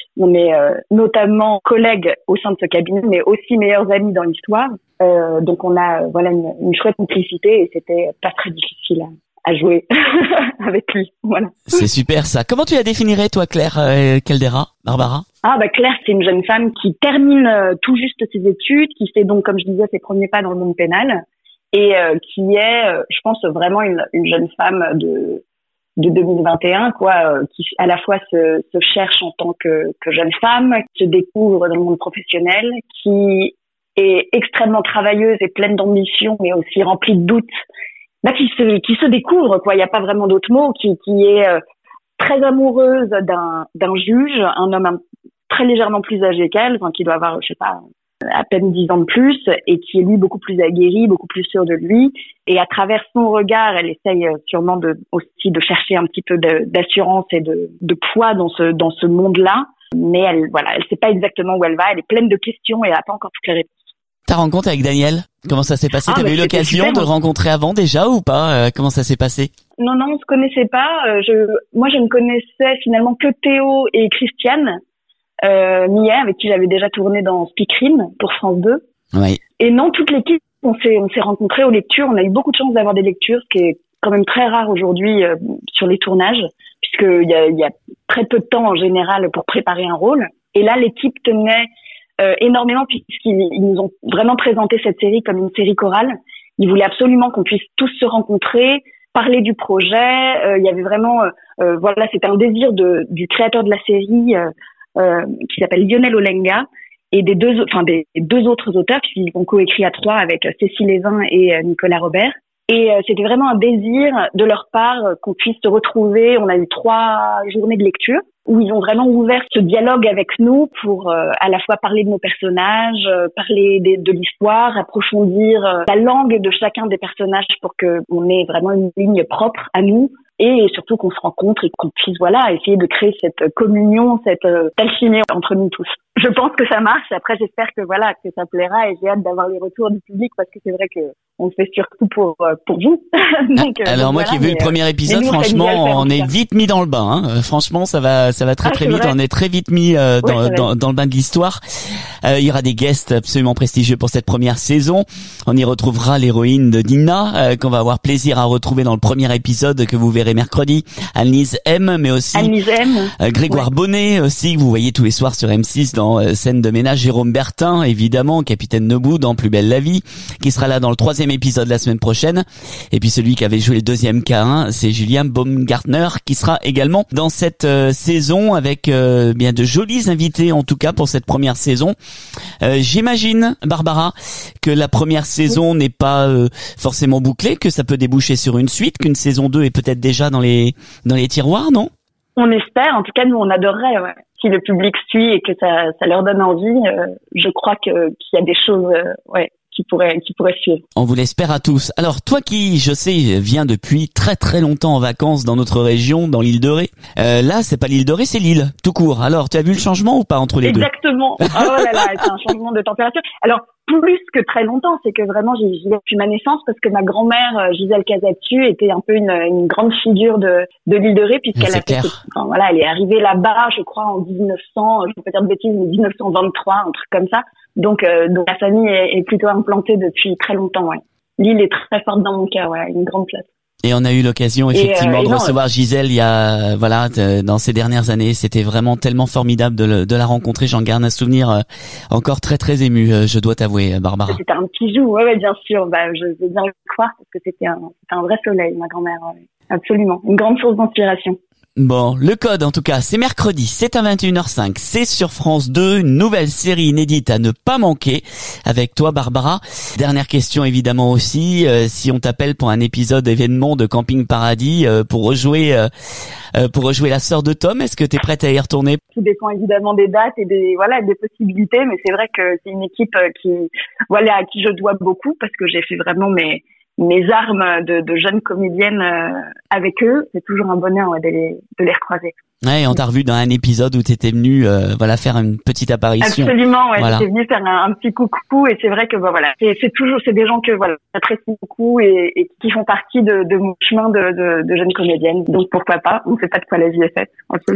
On est euh, notamment collègues au sein de ce cabinet, mais aussi meilleurs amis dans l'histoire. Euh, donc on a euh, voilà une, une chouette complicité et c'était pas très difficile à, à jouer avec lui. Voilà. C'est super ça. Comment tu la définirais toi, Claire euh, Caldera, Barbara? Ah bah Claire, c'est une jeune femme qui termine euh, tout juste ses études, qui fait donc, comme je disais, ses premiers pas dans le monde pénal et euh, qui est, euh, je pense, vraiment une, une jeune femme de de deux mille vingt et un, quoi, euh, qui à la fois se, se cherche en tant que, que jeune femme, qui se découvre dans le monde professionnel, qui est extrêmement travailleuse et pleine d'ambition, mais aussi remplie de doutes, bah, qui se qui se découvre, quoi. Il n'y a pas vraiment d'autre mot, qui qui est euh, très amoureuse d'un d'un juge, un homme un, très légèrement plus âgé qu'elle, enfin, qui doit avoir, je sais pas, à peine dix ans de plus, et qui est lui beaucoup plus aguerri, beaucoup plus sûr de lui. Et à travers son regard, elle essaye sûrement de, aussi de chercher un petit peu de, d'assurance et de, de poids dans ce, dans ce monde-là. Mais elle, voilà, elle sait pas exactement où elle va. Elle est pleine de questions et elle a pas encore toutes les réponses. Ta rencontre avec Daniel, comment ça s'est passé? Ah, T'avais bah, eu l'occasion super, de le rencontrer avant déjà ou pas? euh, Comment ça s'est passé? Non, non, on se connaissait pas. Euh, je, moi, je ne connaissais finalement que Théo et Christiane. Euh, Mia, avec qui j'avais déjà tourné dans Speakerine pour France deux. Oui. Et non, toute l'équipe, on s'est, on s'est rencontrés aux lectures. On a eu beaucoup de chance d'avoir des lectures, ce qui est quand même très rare aujourd'hui euh, sur les tournages, puisqu'il y a, il y a très peu de temps en général pour préparer un rôle. Et là, l'équipe tenait euh, énormément puisqu'ils ils nous ont vraiment présenté cette série comme une série chorale. Ils voulaient absolument qu'on puisse tous se rencontrer, parler du projet. Euh, il y avait vraiment, euh, voilà, c'était un désir de, du créateur de la série. Euh, Euh, qui s'appelle Lionel Olenga et des deux, enfin des, des deux autres auteurs puisqu'ils ont coécrit à trois avec Cécile Lévin et euh, Nicolas Robert. Et euh, c'était vraiment un désir de leur part euh, qu'on puisse se retrouver. On a eu trois journées de lecture où ils ont vraiment ouvert ce dialogue avec nous pour euh, à la fois parler de nos personnages, euh, parler de, de l'histoire, approfondir euh, la langue de chacun des personnages pour que on ait vraiment une ligne propre à nous. Et surtout qu'on se rencontre et qu'on puisse, voilà, essayer de créer cette communion, cette euh, alchimie entre nous tous. Je pense que ça marche. Après, j'espère que voilà, que ça plaira et j'ai hâte d'avoir les retours du public parce que c'est vrai que on le fait surtout pour euh, pour vous. donc, euh, Alors donc moi voilà, qui ai vu mais, le premier épisode, nous, franchement, on, on est vite mis dans le bain. Hein. Franchement, ça va, ça va très ah, très vite. Vrai. On est très vite mis euh, dans, oui, dans, dans le bain de l'histoire. Euh, il y aura des guests absolument prestigieux pour cette première saison. On y retrouvera l'héroïne de Nina euh, qu'on va avoir plaisir à retrouver dans le premier épisode que vous verrez mercredi. Annelise M, mais aussi Annelise M. Euh, Grégoire ouais. Bonnet aussi que vous voyez tous les soirs sur M six dans euh, Scène de ménage. Jérôme Bertin, évidemment, Capitaine Nebou dans Plus belle la vie, qui sera là dans le troisième épisode la semaine prochaine. Et puis celui qui avait joué le deuxième K un, c'est Julien Baumgartner qui sera également dans cette euh, saison avec euh, bien de jolis invités en tout cas pour cette première saison. Euh, j'imagine, Barbara, que la première saison oui. n'est pas euh, forcément bouclée, que ça peut déboucher sur une suite, qu'une saison deux est peut-être déjà dans les dans les tiroirs, non? On espère. En tout cas, nous, on adorerait. Ouais. Si le public suit et que ça, ça leur donne envie, euh, je crois que qu'il y a des choses, euh, ouais, qui pourraient, qui pourraient suivre. On vous l'espère à tous. Alors, toi qui, je sais, viens depuis très très longtemps en vacances dans notre région, dans l'île de Ré. Euh, là, c'est pas l'île de Ré, c'est l'île, tout court. Alors, tu as vu le changement ou pas entre les Exactement. deux? Exactement. Oh là là, c'est un changement de température. Alors, plus que très longtemps, c'est que vraiment j'y vais depuis ma naissance parce que ma grand-mère Gisèle Casatu était un peu une, une grande figure de, de l'île de Ré puisqu'elle a fait, enfin, voilà, elle est arrivée là-bas, je crois en dix-neuf cents, je ne peux pas dire de bêtises, mais dix-neuf cent vingt-trois, un truc comme ça. Donc, euh, donc la famille est, est plutôt implantée depuis très longtemps. Ouais. L'île est très forte dans mon cœur, ouais, une grande place. Et on a eu l'occasion effectivement et euh, et de non, recevoir euh... Gisèle il y a voilà de, dans ces dernières années. C'était vraiment tellement formidable de, le, de la rencontrer. J'en garde un souvenir euh, encore très très ému. Euh, je dois t'avouer, Barbara. C'était un petit jou, ouais, ouais bien sûr. Bah, je vais bien le croire parce que c'était un, c'était un vrai soleil, ma grand-mère. Ouais. Absolument, une grande source d'inspiration. Bon, le code en tout cas, c'est mercredi, c'est à vingt et une heures cinq, c'est sur France deux, une nouvelle série inédite à ne pas manquer avec toi Barbara. Dernière question évidemment aussi, euh, si on t'appelle pour un épisode événement de Camping Paradis euh, pour rejouer euh, euh, pour rejouer la sœur de Tom, est-ce que tu es prête à y retourner? Tout dépend évidemment des dates et des voilà des possibilités, mais c'est vrai que c'est une équipe qui voilà à qui je dois beaucoup parce que j'ai fait vraiment mes mes armes de, de jeune comédienne euh, avec eux. C'est toujours un bonheur ouais, de, les, de les recroiser. Ouais, on t'a revu dans un épisode où t'étais venu euh, voilà faire une petite apparition. Absolument, ouais, voilà. J'étais venue faire un, un petit coucou et c'est vrai que bah, voilà, c'est, c'est toujours c'est des gens que voilà j'apprécie beaucoup et, et qui font partie de, de mon chemin de, de, de jeune comédienne. Donc pourquoi pas, on ne sait pas de quoi la vie est faite, absolument.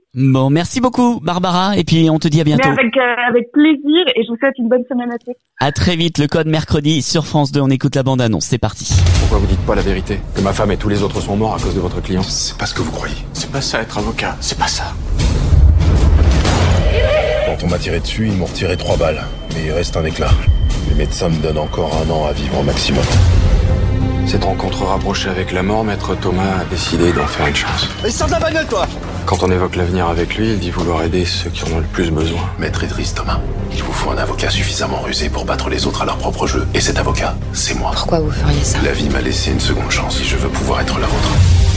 Bon, merci beaucoup Barbara et puis on te dit à bientôt. Mais avec, euh, avec plaisir et je vous souhaite une bonne semaine à tous. À très vite, le code mercredi sur France deux, on écoute la bande-annonce, c'est parti. Pourquoi vous dites pas la vérité? Que ma femme et tous les autres sont morts à cause de votre client? C'est pas ce que vous croyez. C'est pas ça être avocat, c'est pas ça. Quand on m'a tiré dessus, ils m'ont retiré trois balles. Mais il reste un éclat. Les médecins me donnent encore un an à vivre au maximum. Cette rencontre rapprochée avec la mort, Maître Thomas a décidé d'en faire une chance. Mais sors de la bagnole, toi! Quand on évoque l'avenir avec lui, il dit vouloir aider ceux qui en ont le plus besoin. Maître Idriss Thomas, il vous faut un avocat suffisamment rusé pour battre les autres à leur propre jeu. Et cet avocat, c'est moi. Pourquoi vous feriez ça? La vie m'a laissé une seconde chance et je veux pouvoir être la vôtre.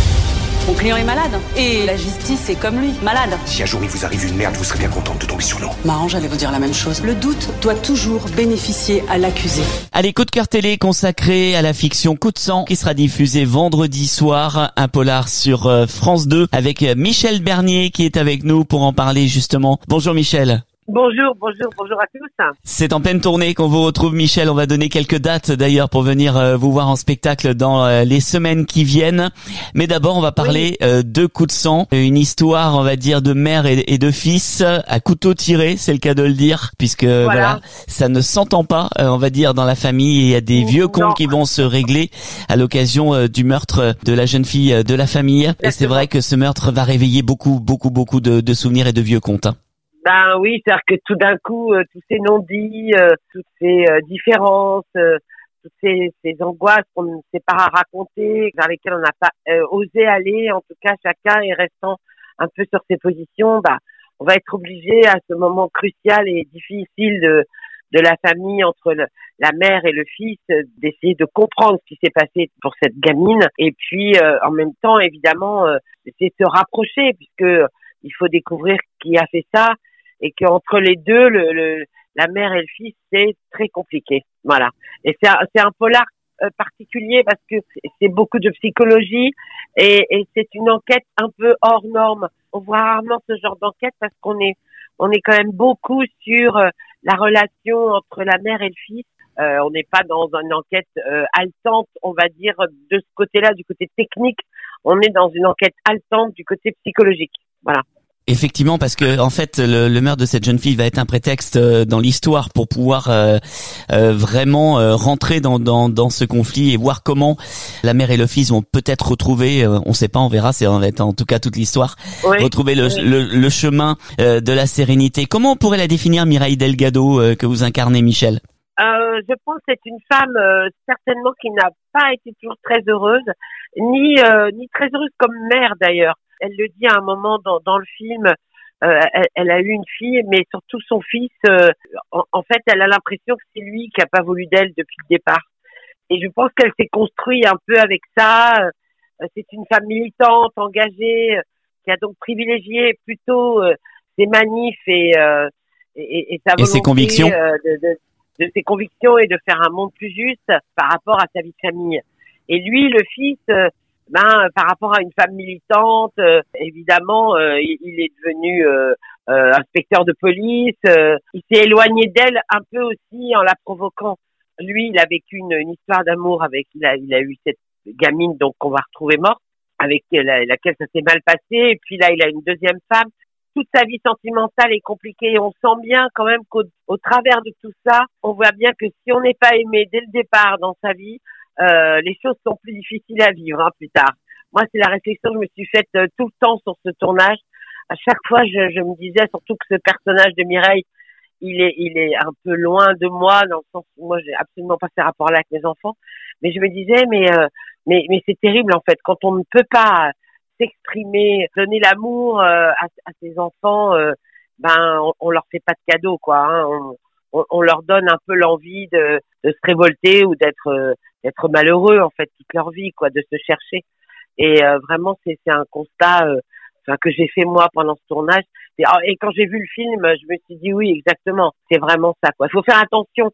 Mon client est malade. Et la justice est comme lui, malade. Si un jour il vous arrive une merde, vous serez bien contente de tomber sur nous. Marrant, j'allais vous dire la même chose. Le doute doit toujours bénéficier à l'accusé. Allez, coup de cœur télé consacré à la fiction Coup de sang qui sera diffusé vendredi soir, un polar sur France deux avec Michel Bernier qui est avec nous pour en parler justement. Bonjour Michel. Bonjour, bonjour, bonjour à tous. C'est en pleine tournée qu'on vous retrouve Michel, on va donner quelques dates d'ailleurs pour venir euh, vous voir en spectacle dans euh, les semaines qui viennent. Mais d'abord on va parler oui. euh, de Coup de sang, une histoire on va dire de mère et, et de fils à couteau tiré, c'est le cas de le dire, puisque voilà, voilà ça ne s'entend pas euh, on va dire dans la famille, il y a des vieux comptes qui vont se régler à l'occasion euh, du meurtre de la jeune fille euh, de la famille. Exactement. Et c'est vrai que ce meurtre va réveiller beaucoup, beaucoup, beaucoup de, de souvenirs et de vieux comptes. Hein. Ben oui, c'est-à-dire que tout d'un coup, euh, tous ces non-dits, euh, toutes ces euh, différences, euh, toutes ces, ces angoisses qu'on ne sait pas raconter, vers lesquelles on n'a pas euh, osé aller, en tout cas chacun est restant un peu sur ses positions, bah, on va être obligé à ce moment crucial et difficile de, de la famille entre le, la mère et le fils, euh, d'essayer de comprendre ce qui s'est passé pour cette gamine, et puis euh, en même temps, évidemment, euh, d'essayer de se rapprocher, puisque il faut découvrir qui a fait ça, et qu'entre les deux, le, le, la mère et le fils, c'est très compliqué. Voilà. Et c'est un, c'est un polar euh, particulier parce que c'est beaucoup de psychologie et, et c'est une enquête un peu hors norme. On voit rarement ce genre d'enquête parce qu'on est, on est quand même beaucoup sur euh, la relation entre la mère et le fils. Euh, on n'est pas dans une enquête euh, haletante, on va dire, de ce côté-là, du côté technique. On est dans une enquête haletante du côté psychologique. Voilà. Effectivement, parce que en fait, le, le meurtre de cette jeune fille va être un prétexte euh, dans l'histoire pour pouvoir euh, euh, vraiment euh, rentrer dans, dans dans ce conflit et voir comment la mère et le fils vont peut-être retrouver, euh, on sait pas, on verra, c'est en fait en tout cas toute l'histoire, oui, retrouver le, oui. le le chemin euh, de la sérénité. Comment on pourrait la définir, Mireille Delgado, euh, que vous incarnez, Michel? Euh, je pense que c'est une femme euh, certainement qui n'a pas été toujours très heureuse, ni euh, ni très heureuse comme mère d'ailleurs. Elle le dit à un moment dans, dans le film, euh, elle, elle a eu une fille, mais surtout son fils, euh, en, en fait, elle a l'impression que c'est lui qui a pas voulu d'elle depuis le départ. Et je pense qu'elle s'est construite un peu avec ça. Euh, c'est une femme militante, engagée, euh, qui a donc privilégié plutôt euh, ses manifs et, euh, et, et sa volonté et ses convictions. Euh, de, de, de ses convictions et de faire un monde plus juste par rapport à sa vie de famille. Et lui, le fils... Euh, Ben, par rapport à une femme militante, euh, évidemment, euh, il, il est devenu euh, euh, inspecteur de police. Euh, il s'est éloigné d'elle un peu aussi en la provoquant. Lui, il a vécu une, une histoire d'amour avec. Il a, il a eu cette gamine donc qu'on va retrouver morte, avec la, laquelle ça s'est mal passé. Et puis là, il a une deuxième femme. Toute sa vie sentimentale est compliquée. Et on sent bien quand même qu'au au travers de tout ça, on voit bien que si on n'est pas aimé dès le départ dans sa vie, Euh, les choses sont plus difficiles à vivre hein, plus tard. Moi, c'est la réflexion que je me suis faite euh, tout le temps sur ce tournage. À chaque fois, je, je me disais, surtout que ce personnage de Mireille, il est, il est un peu loin de moi, dans le sens où moi, j'ai absolument pas ces rapports-là avec mes enfants. Mais je me disais, mais, euh, mais, mais c'est terrible en fait, quand on ne peut pas s'exprimer, donner l'amour euh, à, à ses enfants, euh, ben, on, on leur fait pas de cadeau, quoi. Hein. On, on, on leur donne un peu l'envie de, de se révolter ou d'être euh, d'être malheureux en fait toute leur vie, quoi, de se chercher. Et euh, vraiment c'est c'est un constat euh, enfin que j'ai fait moi pendant ce tournage. Et, et quand j'ai vu le film, je me suis dit oui, exactement, c'est vraiment ça, quoi. Il faut faire attention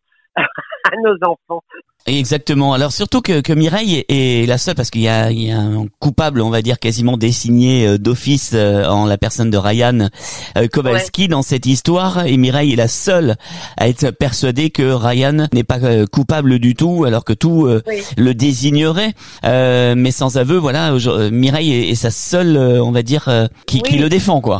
à nos enfants. Exactement. Alors surtout que, que Mireille est la seule, parce qu'il y a, il y a un coupable, on va dire quasiment désigné d'office en la personne de Ryan Kowalski, ouais, dans cette histoire, et Mireille est la seule à être persuadée que Ryan n'est pas coupable du tout, alors que tout oui. le désignerait, euh, mais sans aveu. Voilà, Mireille est, est sa seule, on va dire, qui, oui. qui le défend, quoi.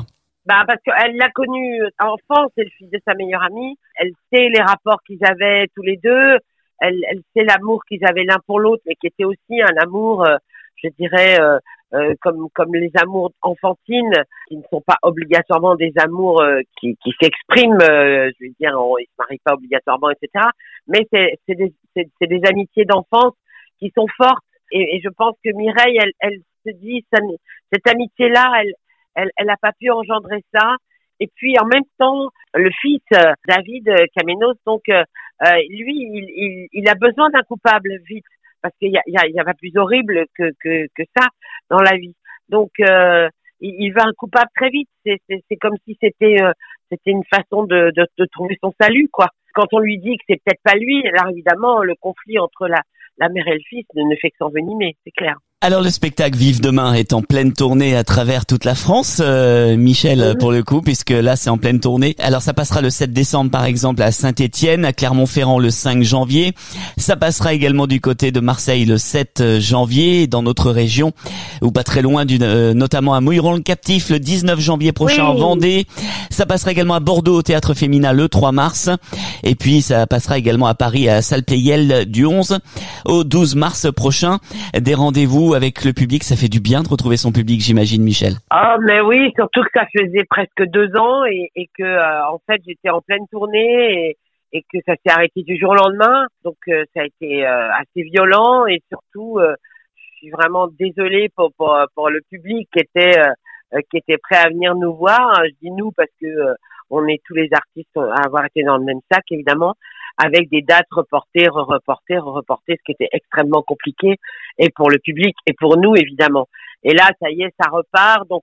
Bah parce qu'elle l'a connu enfant, c'est le fils de sa meilleure amie. Elle sait les rapports qu'ils avaient tous les deux. Elle, elle sait l'amour qu'ils avaient l'un pour l'autre, mais qui était aussi un amour, euh, je dirais, euh, euh, comme comme les amours enfantines, qui ne sont pas obligatoirement des amours euh, qui, qui s'expriment. Euh, je veux dire, on, ils se marient pas obligatoirement, et cetera. Mais c'est c'est des c'est, c'est des amitiés d'enfance qui sont fortes. Et, et je pense que Mireille, elle, elle se dit, ça, cette amitié-là, elle, elle, elle a pas pu engendrer ça. Et puis en même temps, le fils euh, David Kamenios, donc euh, lui, il, il, il a besoin d'un coupable vite, parce qu'il y a, il y a, il y a pas plus horrible que, que, que ça dans la vie. Donc euh, il, il veut un coupable très vite. C'est, c'est, c'est comme si c'était, euh, c'était une façon de, de, de trouver son salut, quoi. Quand on lui dit que c'est peut-être pas lui, alors évidemment le conflit entre la la mère et le fils ne, ne fait que s'envenimer, c'est clair. Alors le spectacle Vive Demain est en pleine tournée à travers toute la France, euh, Michel, mmh. pour le coup, puisque là c'est en pleine tournée. Alors ça passera le sept décembre par exemple à Saint-Étienne, à Clermont-Ferrand le cinq janvier. Ça passera également du côté de Marseille le sept janvier, dans notre région, ou pas très loin, du, euh, notamment à Mouilleron-le-Captif le dix-neuf janvier prochain oui. en Vendée. Ça passera également à Bordeaux au Théâtre Féminin le trois mars. Et puis ça passera également à Paris à Salle-Pleyel du onze au douze mars prochain. Des rendez-vous avec le public, ça fait du bien de retrouver son public, j'imagine, Michel. Ah, mais oui, surtout que ça faisait presque deux ans et, et que euh, en fait j'étais en pleine tournée et, et que ça s'est arrêté du jour au lendemain. Donc euh, ça a été euh, assez violent et surtout, euh, je suis vraiment désolée pour pour, pour le public qui était euh, qui était prêt à venir nous voir. Je dis nous parce que euh, on est tous les artistes à avoir été dans le même sac, évidemment, avec des dates reportées, re-reportées, re-reportées, ce qui était extrêmement compliqué, et pour le public, et pour nous, évidemment. Et là, ça y est, ça repart, donc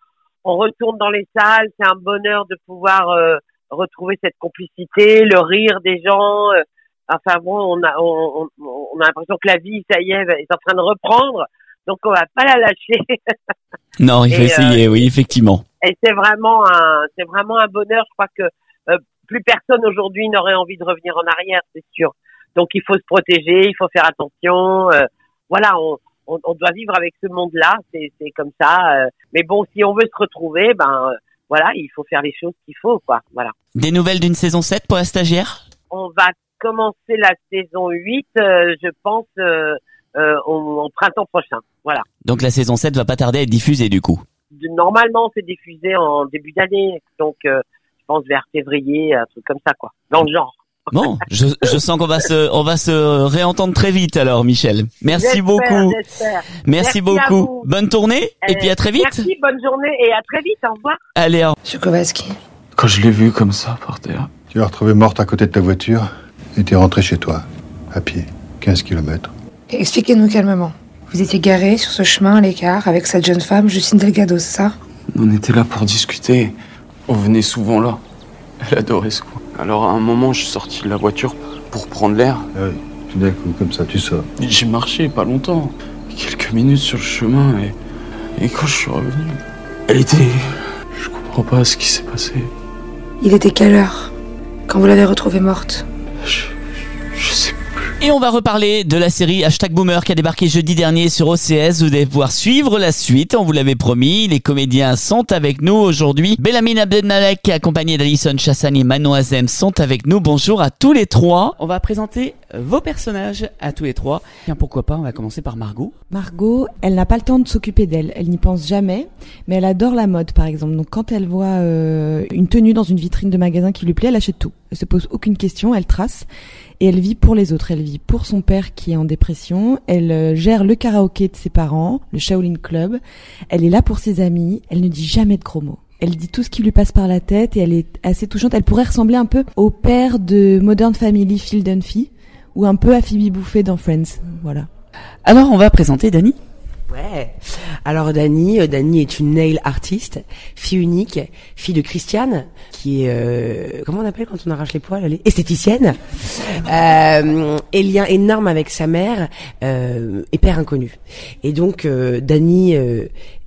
on retourne dans les salles, c'est un bonheur de pouvoir euh, retrouver cette complicité, le rire des gens, euh, enfin bon, on a, on, on, on a l'impression que la vie, ça y est, est en train de reprendre, donc on va pas la lâcher. Non, il faut et, essayer, euh, oui, effectivement. Et c'est vraiment un, c'est vraiment un bonheur. Je crois que euh, plus personne aujourd'hui n'aurait envie de revenir en arrière, c'est sûr. Donc il faut se protéger, il faut faire attention. Euh, voilà, on, on, on doit vivre avec ce monde-là, c'est, c'est comme ça. Euh, mais bon, si on veut se retrouver, ben euh, voilà, il faut faire les choses qu'il faut, quoi. Voilà. Des nouvelles d'une saison sept pour la stagiaire ? On va commencer la saison huit, euh, je pense, euh, euh, au, au printemps prochain. Voilà. Donc la saison sept va pas tarder à être diffusée du coup. Normalement, c'est diffusé en début d'année, donc euh, je pense vers février, un truc comme ça, quoi, dans le genre. Bon, je, je sens qu'on va se, on va se réentendre très vite alors, Michel. Merci j'espère, beaucoup. J'espère. Merci, Merci beaucoup. Bonne tournée euh, et puis à très vite. Merci, bonne journée et à très vite. Au revoir. Allez. Au... Monsieur Kowalski. Quand je l'ai vue comme ça par terre. Tu l'as retrouvée morte à côté de ta voiture et t'es rentré chez toi, à pied, quinze kilomètres. Expliquez-nous calmement. Vous étiez garé sur ce chemin à l'écart avec cette jeune femme, Justine Delgado, c'est ça ? On était là pour discuter. On venait souvent là. Elle adorait ce coin. Alors à un moment, je suis sorti de la voiture pour prendre l'air. Ah oui, tout d'un coup, comme ça, tu sors. J'ai marché pas longtemps, quelques minutes sur le chemin et, et quand je suis revenu, elle était... Je comprends pas ce qui s'est passé. Il était quelle heure quand vous l'avez retrouvée morte ? Je... je sais pas. Et on va reparler de la série Hashtag Boomer qui a débarqué jeudi dernier sur O C S. Vous allez pouvoir suivre la suite, on vous l'avait promis. Les comédiens sont avec nous aujourd'hui. Belhamine Abdelmalek, accompagné d'Alison Chassani et Manon Azem, sont avec nous. Bonjour à tous les trois. On va présenter vos personnages à tous les trois. Tiens, pourquoi pas, on va commencer par Margot. Margot, elle n'a pas le temps de s'occuper d'elle. Elle n'y pense jamais, mais elle adore la mode, par exemple. Donc quand elle voit euh, une tenue dans une vitrine de magasin qui lui plaît, elle achète tout. Elle se pose aucune question, elle trace. Et elle vit pour les autres, elle vit pour son père qui est en dépression, elle euh, gère le karaoké de ses parents, le Shaolin Club, elle est là pour ses amis, elle ne dit jamais de gros mots. Elle dit tout ce qui lui passe par la tête et elle est assez touchante. Elle pourrait ressembler un peu au père de Modern Family, Phil Dunphy, ou un peu à Phoebe Buffay dans Friends, voilà. Alors on va présenter Dani. Ouais. Alors Dani, euh, Dani est une nail artiste, fille unique, fille de Christiane, qui est euh, comment on appelle quand on arrache les poils, elle est esthéticienne, euh, et lien énorme avec sa mère, euh, et père inconnu. Et donc euh, Dani euh,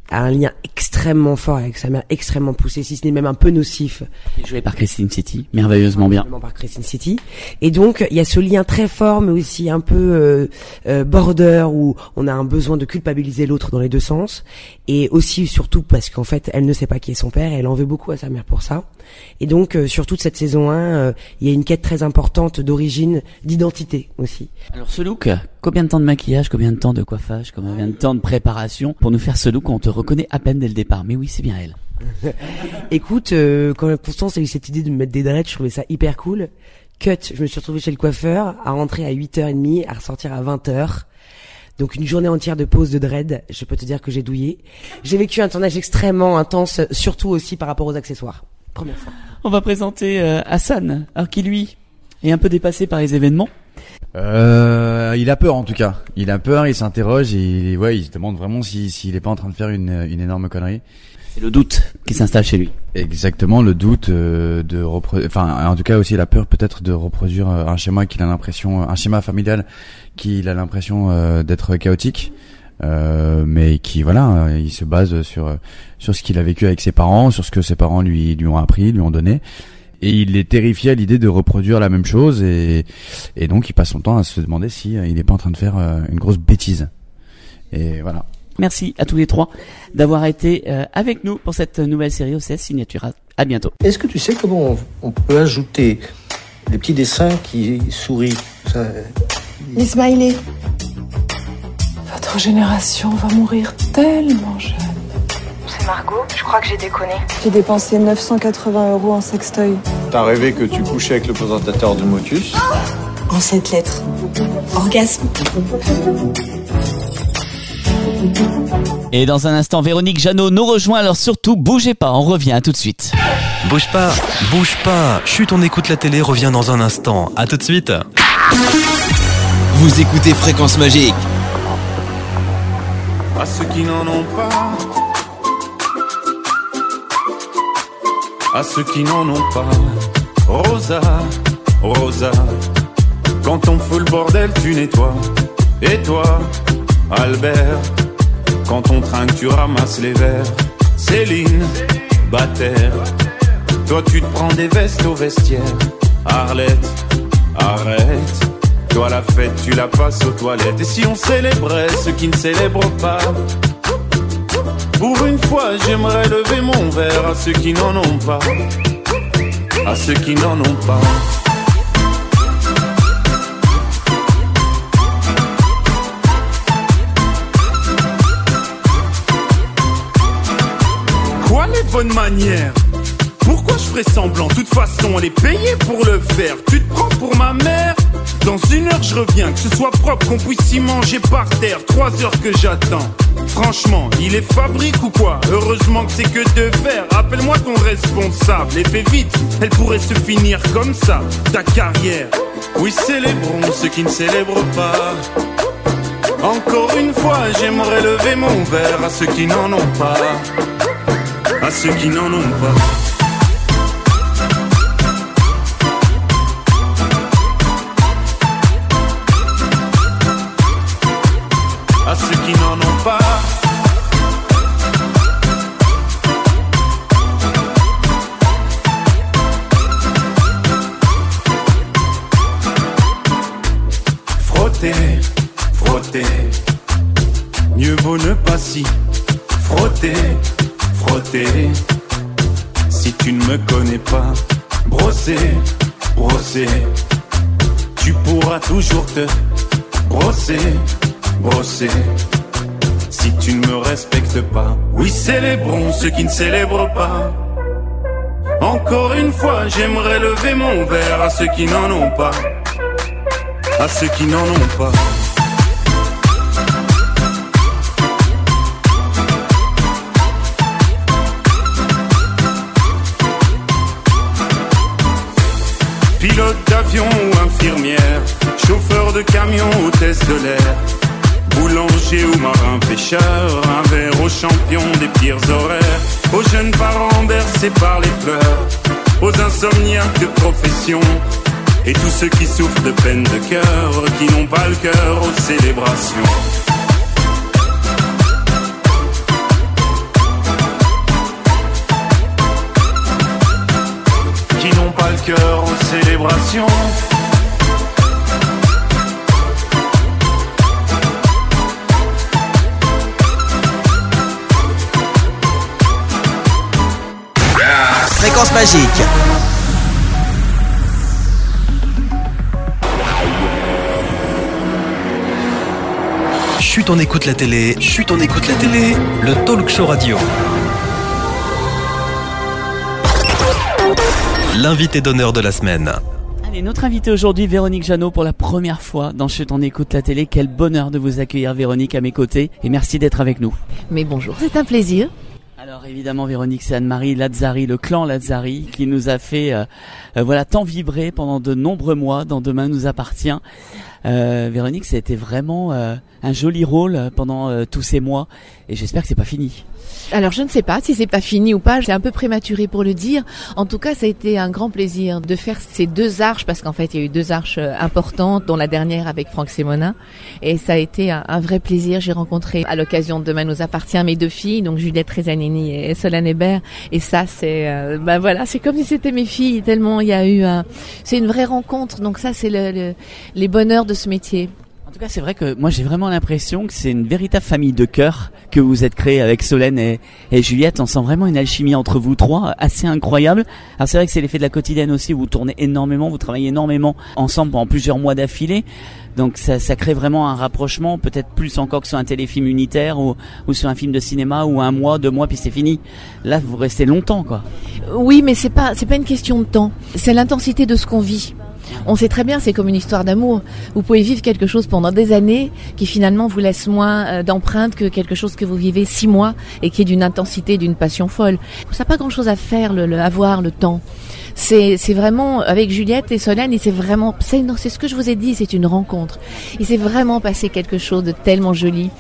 a un lien extrêmement fort avec sa mère, extrêmement poussé, si ce n'est même un peu nocif. Joué par Christine City, merveilleusement bien. Par Christine City. Et donc, il y a ce lien très fort, mais aussi un peu euh, euh, border, où on a un besoin de culpabiliser l'autre dans les deux sens. Et aussi, surtout, parce qu'en fait, elle ne sait pas qui est son père, et elle en veut beaucoup à sa mère pour ça. Et donc, euh, sur toute cette saison un, euh, il y a une quête très importante d'origine, d'identité aussi. Alors, ce look, combien de temps de maquillage, combien de temps de coiffage, combien de temps de préparation pour nous faire ce look où on te reconnaît à peine dès le départ? Mais oui, c'est bien elle. Écoute, euh, quand Constance a eu cette idée de me mettre des dreads, je trouvais ça hyper cool. Cut, je me suis retrouvée chez le coiffeur, à rentrer à huit heures trente, à ressortir à vingt heures. Donc une journée entière de pause de dread, je peux te dire que j'ai douillé. J'ai vécu un tournage extrêmement intense, surtout aussi par rapport aux accessoires. Première fois. On va présenter euh, Hassan, alors qui lui est un peu dépassé par les événements. Euh, il a peur en tout cas. Il a peur, il s'interroge et il, ouais, il se demande vraiment si, s'il est pas en train de faire une, une énorme connerie. C'est le doute qui s'installe chez lui. Exactement, le doute euh, de reproduire, enfin en tout cas aussi la peur peut-être de reproduire un schéma qu'il a l'impression, un schéma familial qu'il a l'impression euh, d'être chaotique, euh, mais qui voilà, il se base sur sur ce qu'il a vécu avec ses parents, sur ce que ses parents lui lui ont appris, lui ont donné. Et il est terrifié à l'idée de reproduire la même chose et, et donc il passe son temps à se demander si il n'est pas en train de faire une grosse bêtise. Et voilà. Merci à tous les trois d'avoir été euh, avec nous pour cette nouvelle série O C S Signature. À bientôt. Est-ce que tu sais comment on, on peut ajouter des petits dessins qui sourient ça... Les smileys. Votre génération va mourir tellement jeune. C'est Margot, je crois que j'ai déconné. J'ai dépensé neuf cent quatre-vingts euros en sextoy. T'as rêvé que tu couchais avec le présentateur du Motus? En cette lettre. Orgasme. Et dans un instant, Véronique Jeannot nous rejoint, alors surtout, bougez pas, on revient tout de suite. Bouge pas, bouge pas, chut, on écoute la télé, revient dans un instant. À tout de suite. Vous écoutez Fréquence Magique. À ceux qui n'en ont pas, à ceux qui n'en ont pas, Rosa, Rosa, quand on fout le bordel, tu nettoies. Et toi, Albert, quand on trinque, tu ramasses les verres. Céline, Bataire, toi tu te prends des vestes au vestiaire. Arlette, arrête, toi la fête tu la passes aux toilettes. Et si on célébrait ceux qui ne célèbrent pas, pour une fois j'aimerais lever mon verre à ceux qui n'en ont pas, à ceux qui n'en ont pas. Quoi les bonnes manières? Pourquoi je ferais semblant? De toute façon elle est payée pour le faire. Tu te prends pour ma mère? Dans une heure je reviens, que ce soit propre, qu'on puisse y manger par terre. Trois heures que j'attends. Franchement, il est fabrique ou quoi? Heureusement que c'est que de verre. Appelle-moi ton responsable et fais vite, elle pourrait se finir comme ça, ta carrière. Oui, célébrons ceux qui ne célèbrent pas. Encore une fois, j'aimerais lever mon verre à ceux qui n'en ont pas, à ceux qui n'en ont pas. À ceux qui n'en ont pas. Frotter, frotter, mieux vaut ne pas s'y frotter, frotter. Si tu ne me connais pas, brosser, brosser, tu pourras toujours te brosser, brosser. Si tu ne me respectes pas, oui, célébrons ceux qui ne célèbrent pas. Encore une fois, j'aimerais lever mon verre à ceux qui n'en ont pas, à ceux qui n'en ont pas. Pilote d'avion ou infirmière, chauffeur de camion, hôtesse de l'air, boulanger ou marin pêcheur, un verre aux champions des pires horaires, aux jeunes parents bercés par les pleurs, aux insomniaques de profession, et tous ceux qui souffrent de peine de cœur, qui n'ont pas le cœur aux célébrations. cœur en célébration. Fréquence magique. Chut, on écoute la télé. Chut, on écoute la télé. Le talk show radio. L'invité d'honneur de la semaine. Allez, notre invité aujourd'hui, Véronique Jeannot, pour la première fois dans Chut, on écoute la télé. Quel bonheur de vous accueillir, Véronique, à mes côtés. Et merci d'être avec nous. Mais bonjour, c'est un plaisir. Alors évidemment, Véronique, c'est Anne-Marie Lazzari, le clan Lazzari, qui nous a fait euh, euh, voilà tant vibrer pendant de nombreux mois dans Demain nous appartient. Euh, Véronique, ça a été vraiment euh, un joli rôle pendant euh, tous ces mois, et j'espère que c'est pas fini. Alors je ne sais pas si c'est pas fini ou pas, c'est un peu prématuré pour le dire. En tout cas, ça a été un grand plaisir de faire ces deux arches, parce qu'en fait il y a eu deux arches importantes, dont la dernière avec Franck Sémonin, et ça a été un, un vrai plaisir. J'ai rencontré à l'occasion de Demain nous appartient mes deux filles, donc Juliette Rezanini et Solène Hébert, et ça c'est euh, ben voilà, c'est comme si c'était mes filles, tellement il y a eu un, c'est une vraie rencontre. Donc ça c'est le, le, les bonheurs de ce métier. En tout cas, c'est vrai que moi j'ai vraiment l'impression que c'est une véritable famille de cœur que vous êtes créée avec Solène et, et Juliette. On sent vraiment une alchimie entre vous trois assez incroyable. Alors c'est vrai que c'est l'effet de la quotidienne aussi, vous tournez énormément, vous travaillez énormément ensemble pendant plusieurs mois d'affilée. Donc ça, ça crée vraiment un rapprochement, peut-être plus encore que sur un téléfilm unitaire ou, ou sur un film de cinéma où un mois, deux mois puis c'est fini. Là vous restez longtemps quoi. Oui, mais c'est pas c'est pas une question de temps, c'est l'intensité de ce qu'on vit. On sait très bien, c'est comme une histoire d'amour. Vous pouvez vivre quelque chose pendant des années qui finalement vous laisse moins euh, d'empreintes que quelque chose que vous vivez six mois et qui est d'une intensité, d'une passion folle. Ça n'a pas grand-chose à faire, le, le avoir, le temps. C'est, c'est vraiment, avec Juliette et Solène, et c'est vraiment, c'est, non, c'est ce que je vous ai dit, c'est une rencontre. Il s'est vraiment passé quelque chose de tellement joli.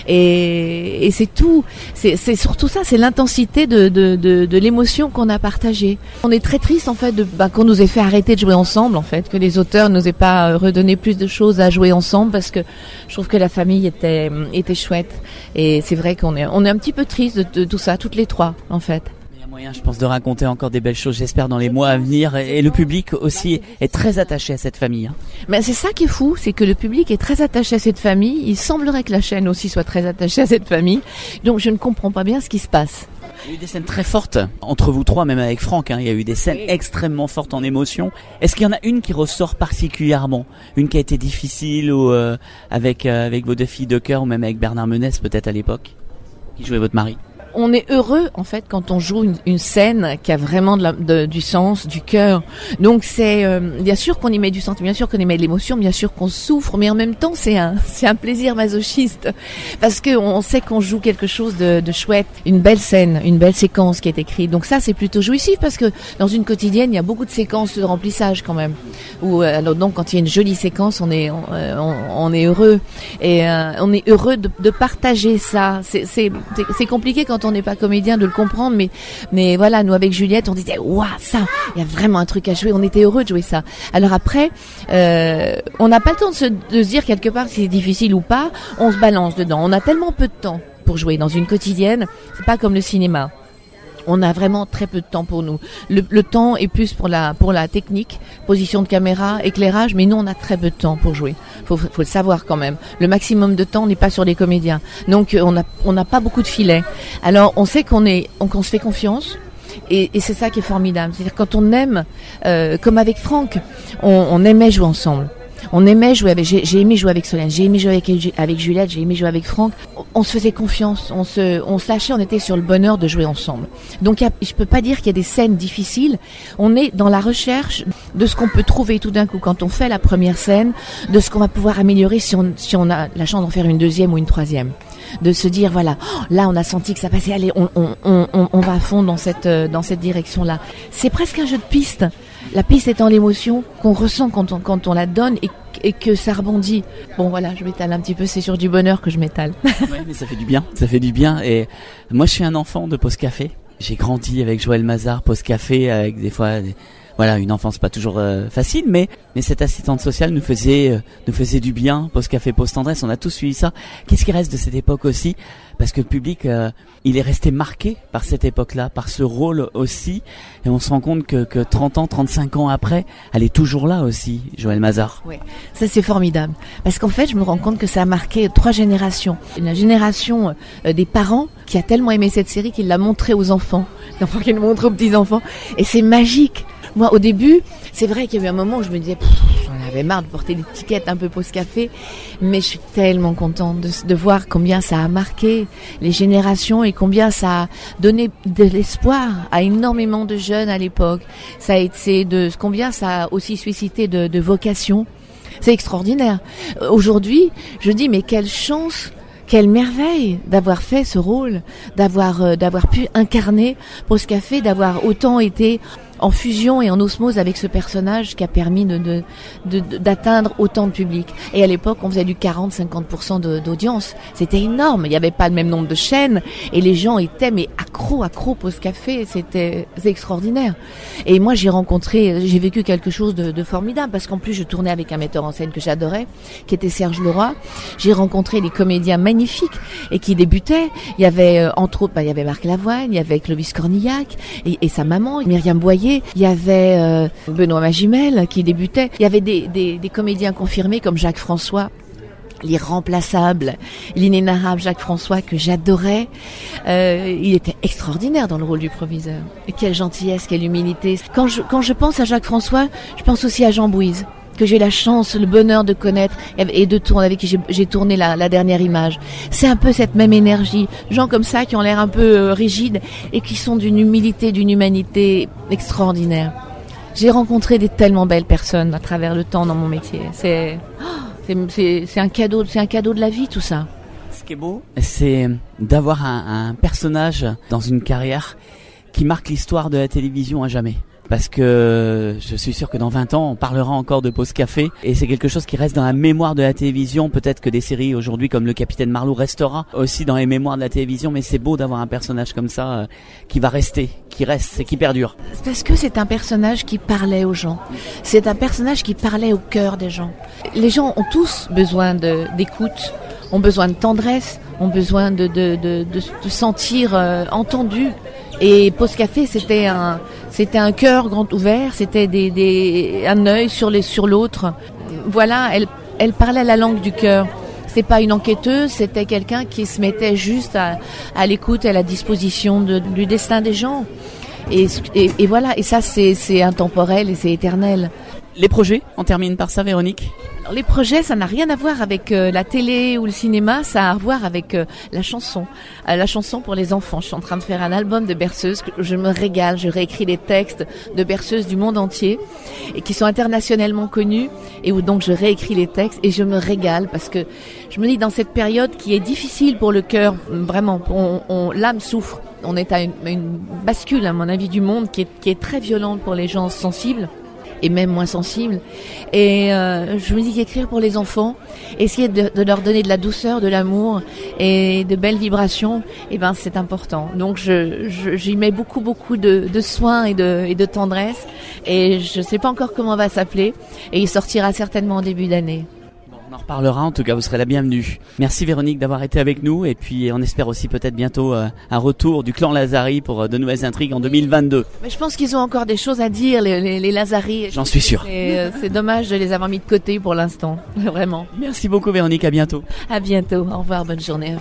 Et, et c'est tout, c'est, c'est surtout ça, c'est l'intensité de, de, de, de l'émotion qu'on a partagée. On est très triste, en fait, de, bah, qu'on nous ait fait arrêter de jouer ensemble, en fait, que les auteurs nous aient pas redonné plus de choses à jouer ensemble, parce que je trouve que la famille était, était chouette. Et c'est vrai qu'on est, on est un petit peu triste de, de tout ça, toutes les trois, en fait. Moyen, je pense, de raconter encore des belles choses, j'espère, dans les mois à venir, et le public aussi est très attaché à cette famille. Hein. Mais c'est ça qui est fou, c'est que le public est très attaché à cette famille. Il semblerait que la chaîne aussi soit très attachée à cette famille, donc je ne comprends pas bien ce qui se passe. Il y a eu des scènes très fortes entre vous trois, même avec Franck, hein. Il y a eu des scènes extrêmement fortes en émotion. Est-ce qu'il y en a une qui ressort particulièrement, une qui a été difficile, ou euh, avec euh, avec vos deux filles de cœur, ou même avec Bernard Menès peut-être à l'époque, qui jouait votre mari? On est heureux en fait quand on joue une, une scène qui a vraiment de la, de, du sens, du cœur. Donc c'est euh, bien sûr qu'on y met du sentiment, bien sûr qu'on y met de l'émotion, bien sûr qu'on souffre, mais en même temps c'est un c'est un plaisir masochiste parce que on sait qu'on joue quelque chose de, de chouette, une belle scène, une belle séquence qui est écrite. Donc ça c'est plutôt jouissif parce que dans une quotidienne il y a beaucoup de séquences de remplissage quand même. Ou alors donc quand il y a une jolie séquence on est on, on, on est heureux et euh, on est heureux de, de partager ça. C'est c'est c'est compliqué quand on n'est pas comédien de le comprendre, mais mais voilà, nous avec Juliette on disait waouh, ça il y a vraiment un truc à jouer, on était heureux de jouer ça. Alors après euh, on n'a pas le temps de se, de se dire quelque part si c'est difficile ou pas, on se balance dedans. On a tellement peu de temps pour jouer dans une quotidienne, c'est pas comme le cinéma. On a vraiment très peu de temps pour nous. Le, le temps est plus pour la pour la technique, position de caméra, éclairage, mais nous on a très peu de temps pour jouer. Faut faut le savoir quand même. Le maximum de temps n'est pas sur les comédiens. Donc on a on n'a pas beaucoup de filets. Alors on sait qu'on est on, qu'on se fait confiance. Et, et c'est ça qui est formidable. C'est-à-dire quand on aime, euh, comme avec Franck, on, on aimait jouer ensemble. On aimait jouer avec, j'ai, j'ai aimé jouer avec Solène, j'ai aimé jouer avec, avec Juliette, j'ai aimé jouer avec Franck. On, on se faisait confiance, on se, on se lâchait, on était sur le bonheur de jouer ensemble. Donc y a, je peux pas dire qu'il y a des scènes difficiles. On est dans la recherche de ce qu'on peut trouver tout d'un coup quand on fait la première scène, de ce qu'on va pouvoir améliorer si on, si on a la chance d'en faire une deuxième ou une troisième. De se dire voilà, oh, là on a senti que ça passait, allez, on, on, on, on va à fond dans cette, dans cette direction-là. C'est presque un jeu de piste. La piste étant l'émotion qu'on ressent quand on, quand on la donne et, et que ça rebondit. Bon voilà, je m'étale un petit peu, c'est sur du bonheur que je m'étale. Oui, mais ça fait du bien, ça fait du bien. Et moi je suis un enfant de Pause Café. J'ai grandi avec Joël Mazar, Pause Café, avec des fois des, voilà, une enfance pas toujours euh, facile, mais mais cette assistante sociale nous faisait euh, nous faisait du bien. Pause café, pause tendresse, on a tous suivi ça. Qu'est-ce qui reste de cette époque aussi? Parce que le public, euh, il est resté marqué par cette époque-là, par ce rôle aussi, et on se rend compte que que trente ans, trente-cinq ans après, elle est toujours là aussi, Joëlle Mazar. Oui, ça c'est formidable, parce qu'en fait, je me rends compte que ça a marqué trois générations. La génération euh, des parents qui a tellement aimé cette série qu'il l'a montrée aux enfants, enfin qu'il le montre aux petits enfants, et c'est magique. Moi, au début, c'est vrai qu'il y a eu un moment où je me disais, j'en avais marre de porter l'étiquette un peu pause café, mais je suis tellement contente de, de voir combien ça a marqué les générations et combien ça a donné de l'espoir à énormément de jeunes à l'époque. Ça a été de combien ça a aussi suscité de, de vocations. C'est extraordinaire. Aujourd'hui, je dis, mais quelle chance, quelle merveille d'avoir fait ce rôle, d'avoir euh, d'avoir pu incarner Pause Café, d'avoir autant été en fusion et en osmose avec ce personnage qui a permis de, de, de, d'atteindre autant de public. Et à l'époque, on faisait du quarante à cinquante pour cent de, d'audience. C'était énorme. Il n'y avait pas le même nombre de chaînes et les gens étaient mais accros, accros Pause Café. C'était c'est extraordinaire. Et moi, j'ai rencontré, j'ai vécu quelque chose de, de formidable parce qu'en plus, je tournais avec un metteur en scène que j'adorais, qui était Serge Leroy. J'ai rencontré des comédiens magnifiques et qui débutaient. Il y avait, euh, entre autres, bah, il y avait Marc Lavoine, il y avait Clovis Cornillac et, et sa maman, Myriam Boyer. Il y avait euh, Benoît Magimel qui débutait. Il y avait des, des, des comédiens confirmés comme Jacques François, l'irremplaçable, l'inénarrable Jacques François que j'adorais. Euh, il était extraordinaire dans le rôle du proviseur. Et quelle gentillesse, quelle humilité. Quand je, quand je pense à Jacques François, je pense aussi à Jean Bouise, que j'ai la chance, le bonheur de connaître et de tourner, avec qui j'ai, j'ai tourné la, la dernière image. C'est un peu cette même énergie. Gens comme ça qui ont l'air un peu euh, rigides et qui sont d'une humilité, d'une humanité extraordinaire. J'ai rencontré des tellement belles personnes à travers le temps dans mon métier. C'est, oh, c'est, c'est, c'est un cadeau, c'est un cadeau de la vie tout ça. Ce qui est beau, c'est d'avoir un, un personnage dans une carrière qui marque l'histoire de la télévision à jamais. Parce que je suis sûr que dans vingt ans, on parlera encore de Pause Café et c'est quelque chose qui reste dans la mémoire de la télévision. Peut-être que des séries aujourd'hui comme Le Capitaine Marlowe restera aussi dans les mémoires de la télévision, mais c'est beau d'avoir un personnage comme ça euh, qui va rester, qui reste et qui perdure. Parce que c'est un personnage qui parlait aux gens. C'est un personnage qui parlait au cœur des gens. Les gens ont tous besoin de, d'écoute, ont besoin de tendresse, ont besoin de, de, de, de, de sentir euh, entendus. Et Pause Café, c'était un, c'était un cœur grand ouvert, c'était des, des, un œil sur les, sur l'autre. Voilà, elle, elle parlait la langue du cœur. C'était pas une enquêteuse, c'était quelqu'un qui se mettait juste à, à l'écoute, à la disposition de, du destin des gens. Et, et, et voilà, et ça, c'est, c'est intemporel et c'est éternel. Les projets, on termine par ça, Véronique? Alors, les projets, ça n'a rien à voir avec euh, la télé ou le cinéma, ça a à voir avec euh, la chanson. Euh, la chanson pour les enfants. Je suis en train de faire un album de berceuses, je me régale, je réécris les textes de berceuses du monde entier et qui sont internationalement connues et où donc je réécris les textes et je me régale parce que je me dis dans cette période qui est difficile pour le cœur, vraiment, on, on, l'âme souffre. On est à une, une bascule, à mon avis, du monde qui est, qui est très violente pour les gens sensibles et même moins sensibles. Et euh, je me dis qu'écrire pour les enfants, essayer de, de leur donner de la douceur, de l'amour et de belles vibrations, eh ben c'est important. Donc je, je j'y mets beaucoup beaucoup de, de soins et de, et de tendresse. Et je sais pas encore comment on va s'appeler. Et il sortira certainement en début d'année. On en reparlera, en tout cas vous serez la bienvenue. Merci Véronique d'avoir été avec nous et puis on espère aussi peut-être bientôt euh, un retour du clan Lazari pour euh, de nouvelles intrigues en deux mille vingt-deux. Mais je pense qu'ils ont encore des choses à dire, les, les, les Lazari. J'en suis sûr. Et, euh, c'est dommage de les avoir mis de côté pour l'instant, vraiment. Merci beaucoup Véronique, à bientôt. À bientôt, au revoir, bonne journée à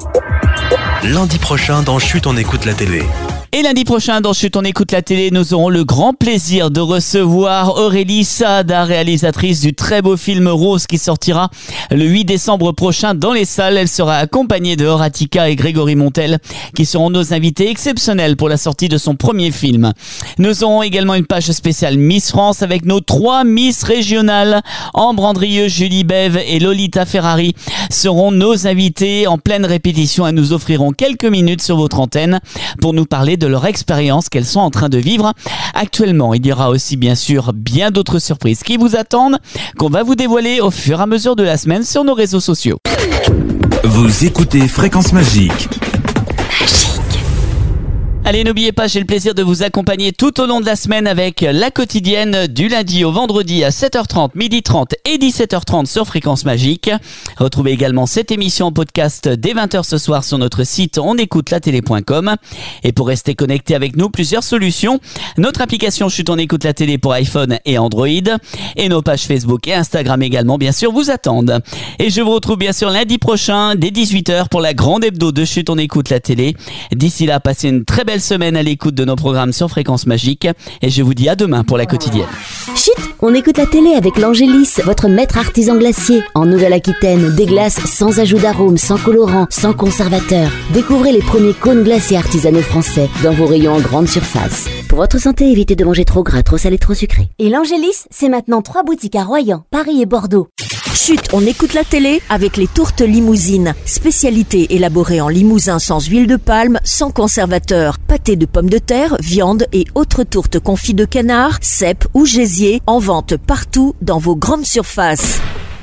vous. Lundi prochain dans Chut, on écoute la télé. Et lundi prochain, dans Chut, on écoute la télé, nous aurons le grand plaisir de recevoir Aurélie Saada, réalisatrice du très beau film Rose qui sortira le huit décembre prochain dans les salles. Elle sera accompagnée de Horatika et Grégory Montel qui seront nos invités exceptionnels pour la sortie de son premier film. Nous aurons également une page spéciale Miss France avec nos trois Miss régionales. Ambre Andrieux, Julie Bev et Lolita Ferrari seront nos invités en pleine répétition et nous offriront quelques minutes sur votre antenne pour nous parler de de leur expérience qu'elles sont en train de vivre actuellement. Il y aura aussi bien sûr bien d'autres surprises qui vous attendent qu'on va vous dévoiler au fur et à mesure de la semaine sur nos réseaux sociaux. Vous écoutez Fréquence Magique. Allez, n'oubliez pas, j'ai le plaisir de vous accompagner tout au long de la semaine avec la quotidienne du lundi au vendredi à sept heures trente, midi trente et dix-sept heures trente sur Fréquence Magique. Retrouvez également cette émission en podcast dès vingt heures ce soir sur notre site on écoute la télé point com. Et pour rester connecté avec nous, plusieurs solutions. Notre application Chut on écoute la télé pour iPhone et Android. Et nos pages Facebook et Instagram également, bien sûr, vous attendent. Et je vous retrouve bien sûr lundi prochain dès dix-huit heures pour la grande hebdo de Chut on écoute la télé. D'ici là, passez une très belle semaine à l'écoute de nos programmes sur Fréquence Magique et je vous dis à demain pour la quotidienne. Chut, on écoute la télé avec l'Angélis, votre maître artisan glacier. En Nouvelle-Aquitaine, des glaces sans ajout d'arôme, sans colorant, sans conservateur. Découvrez les premiers cônes glacés artisanaux français dans vos rayons en grande surface. Pour votre santé, évitez de manger trop gras, trop salé, trop sucré. Et l'Angélis, c'est maintenant trois boutiques à Royan, Paris et Bordeaux. Chut, on écoute la télé avec les tourtes limousines. Spécialité élaborée en limousin sans huile de palme, sans conservateur. Pâté de pommes de terre, viande et autres tourtes confites de canard, cèpes ou gésier en vente partout dans vos grandes surfaces.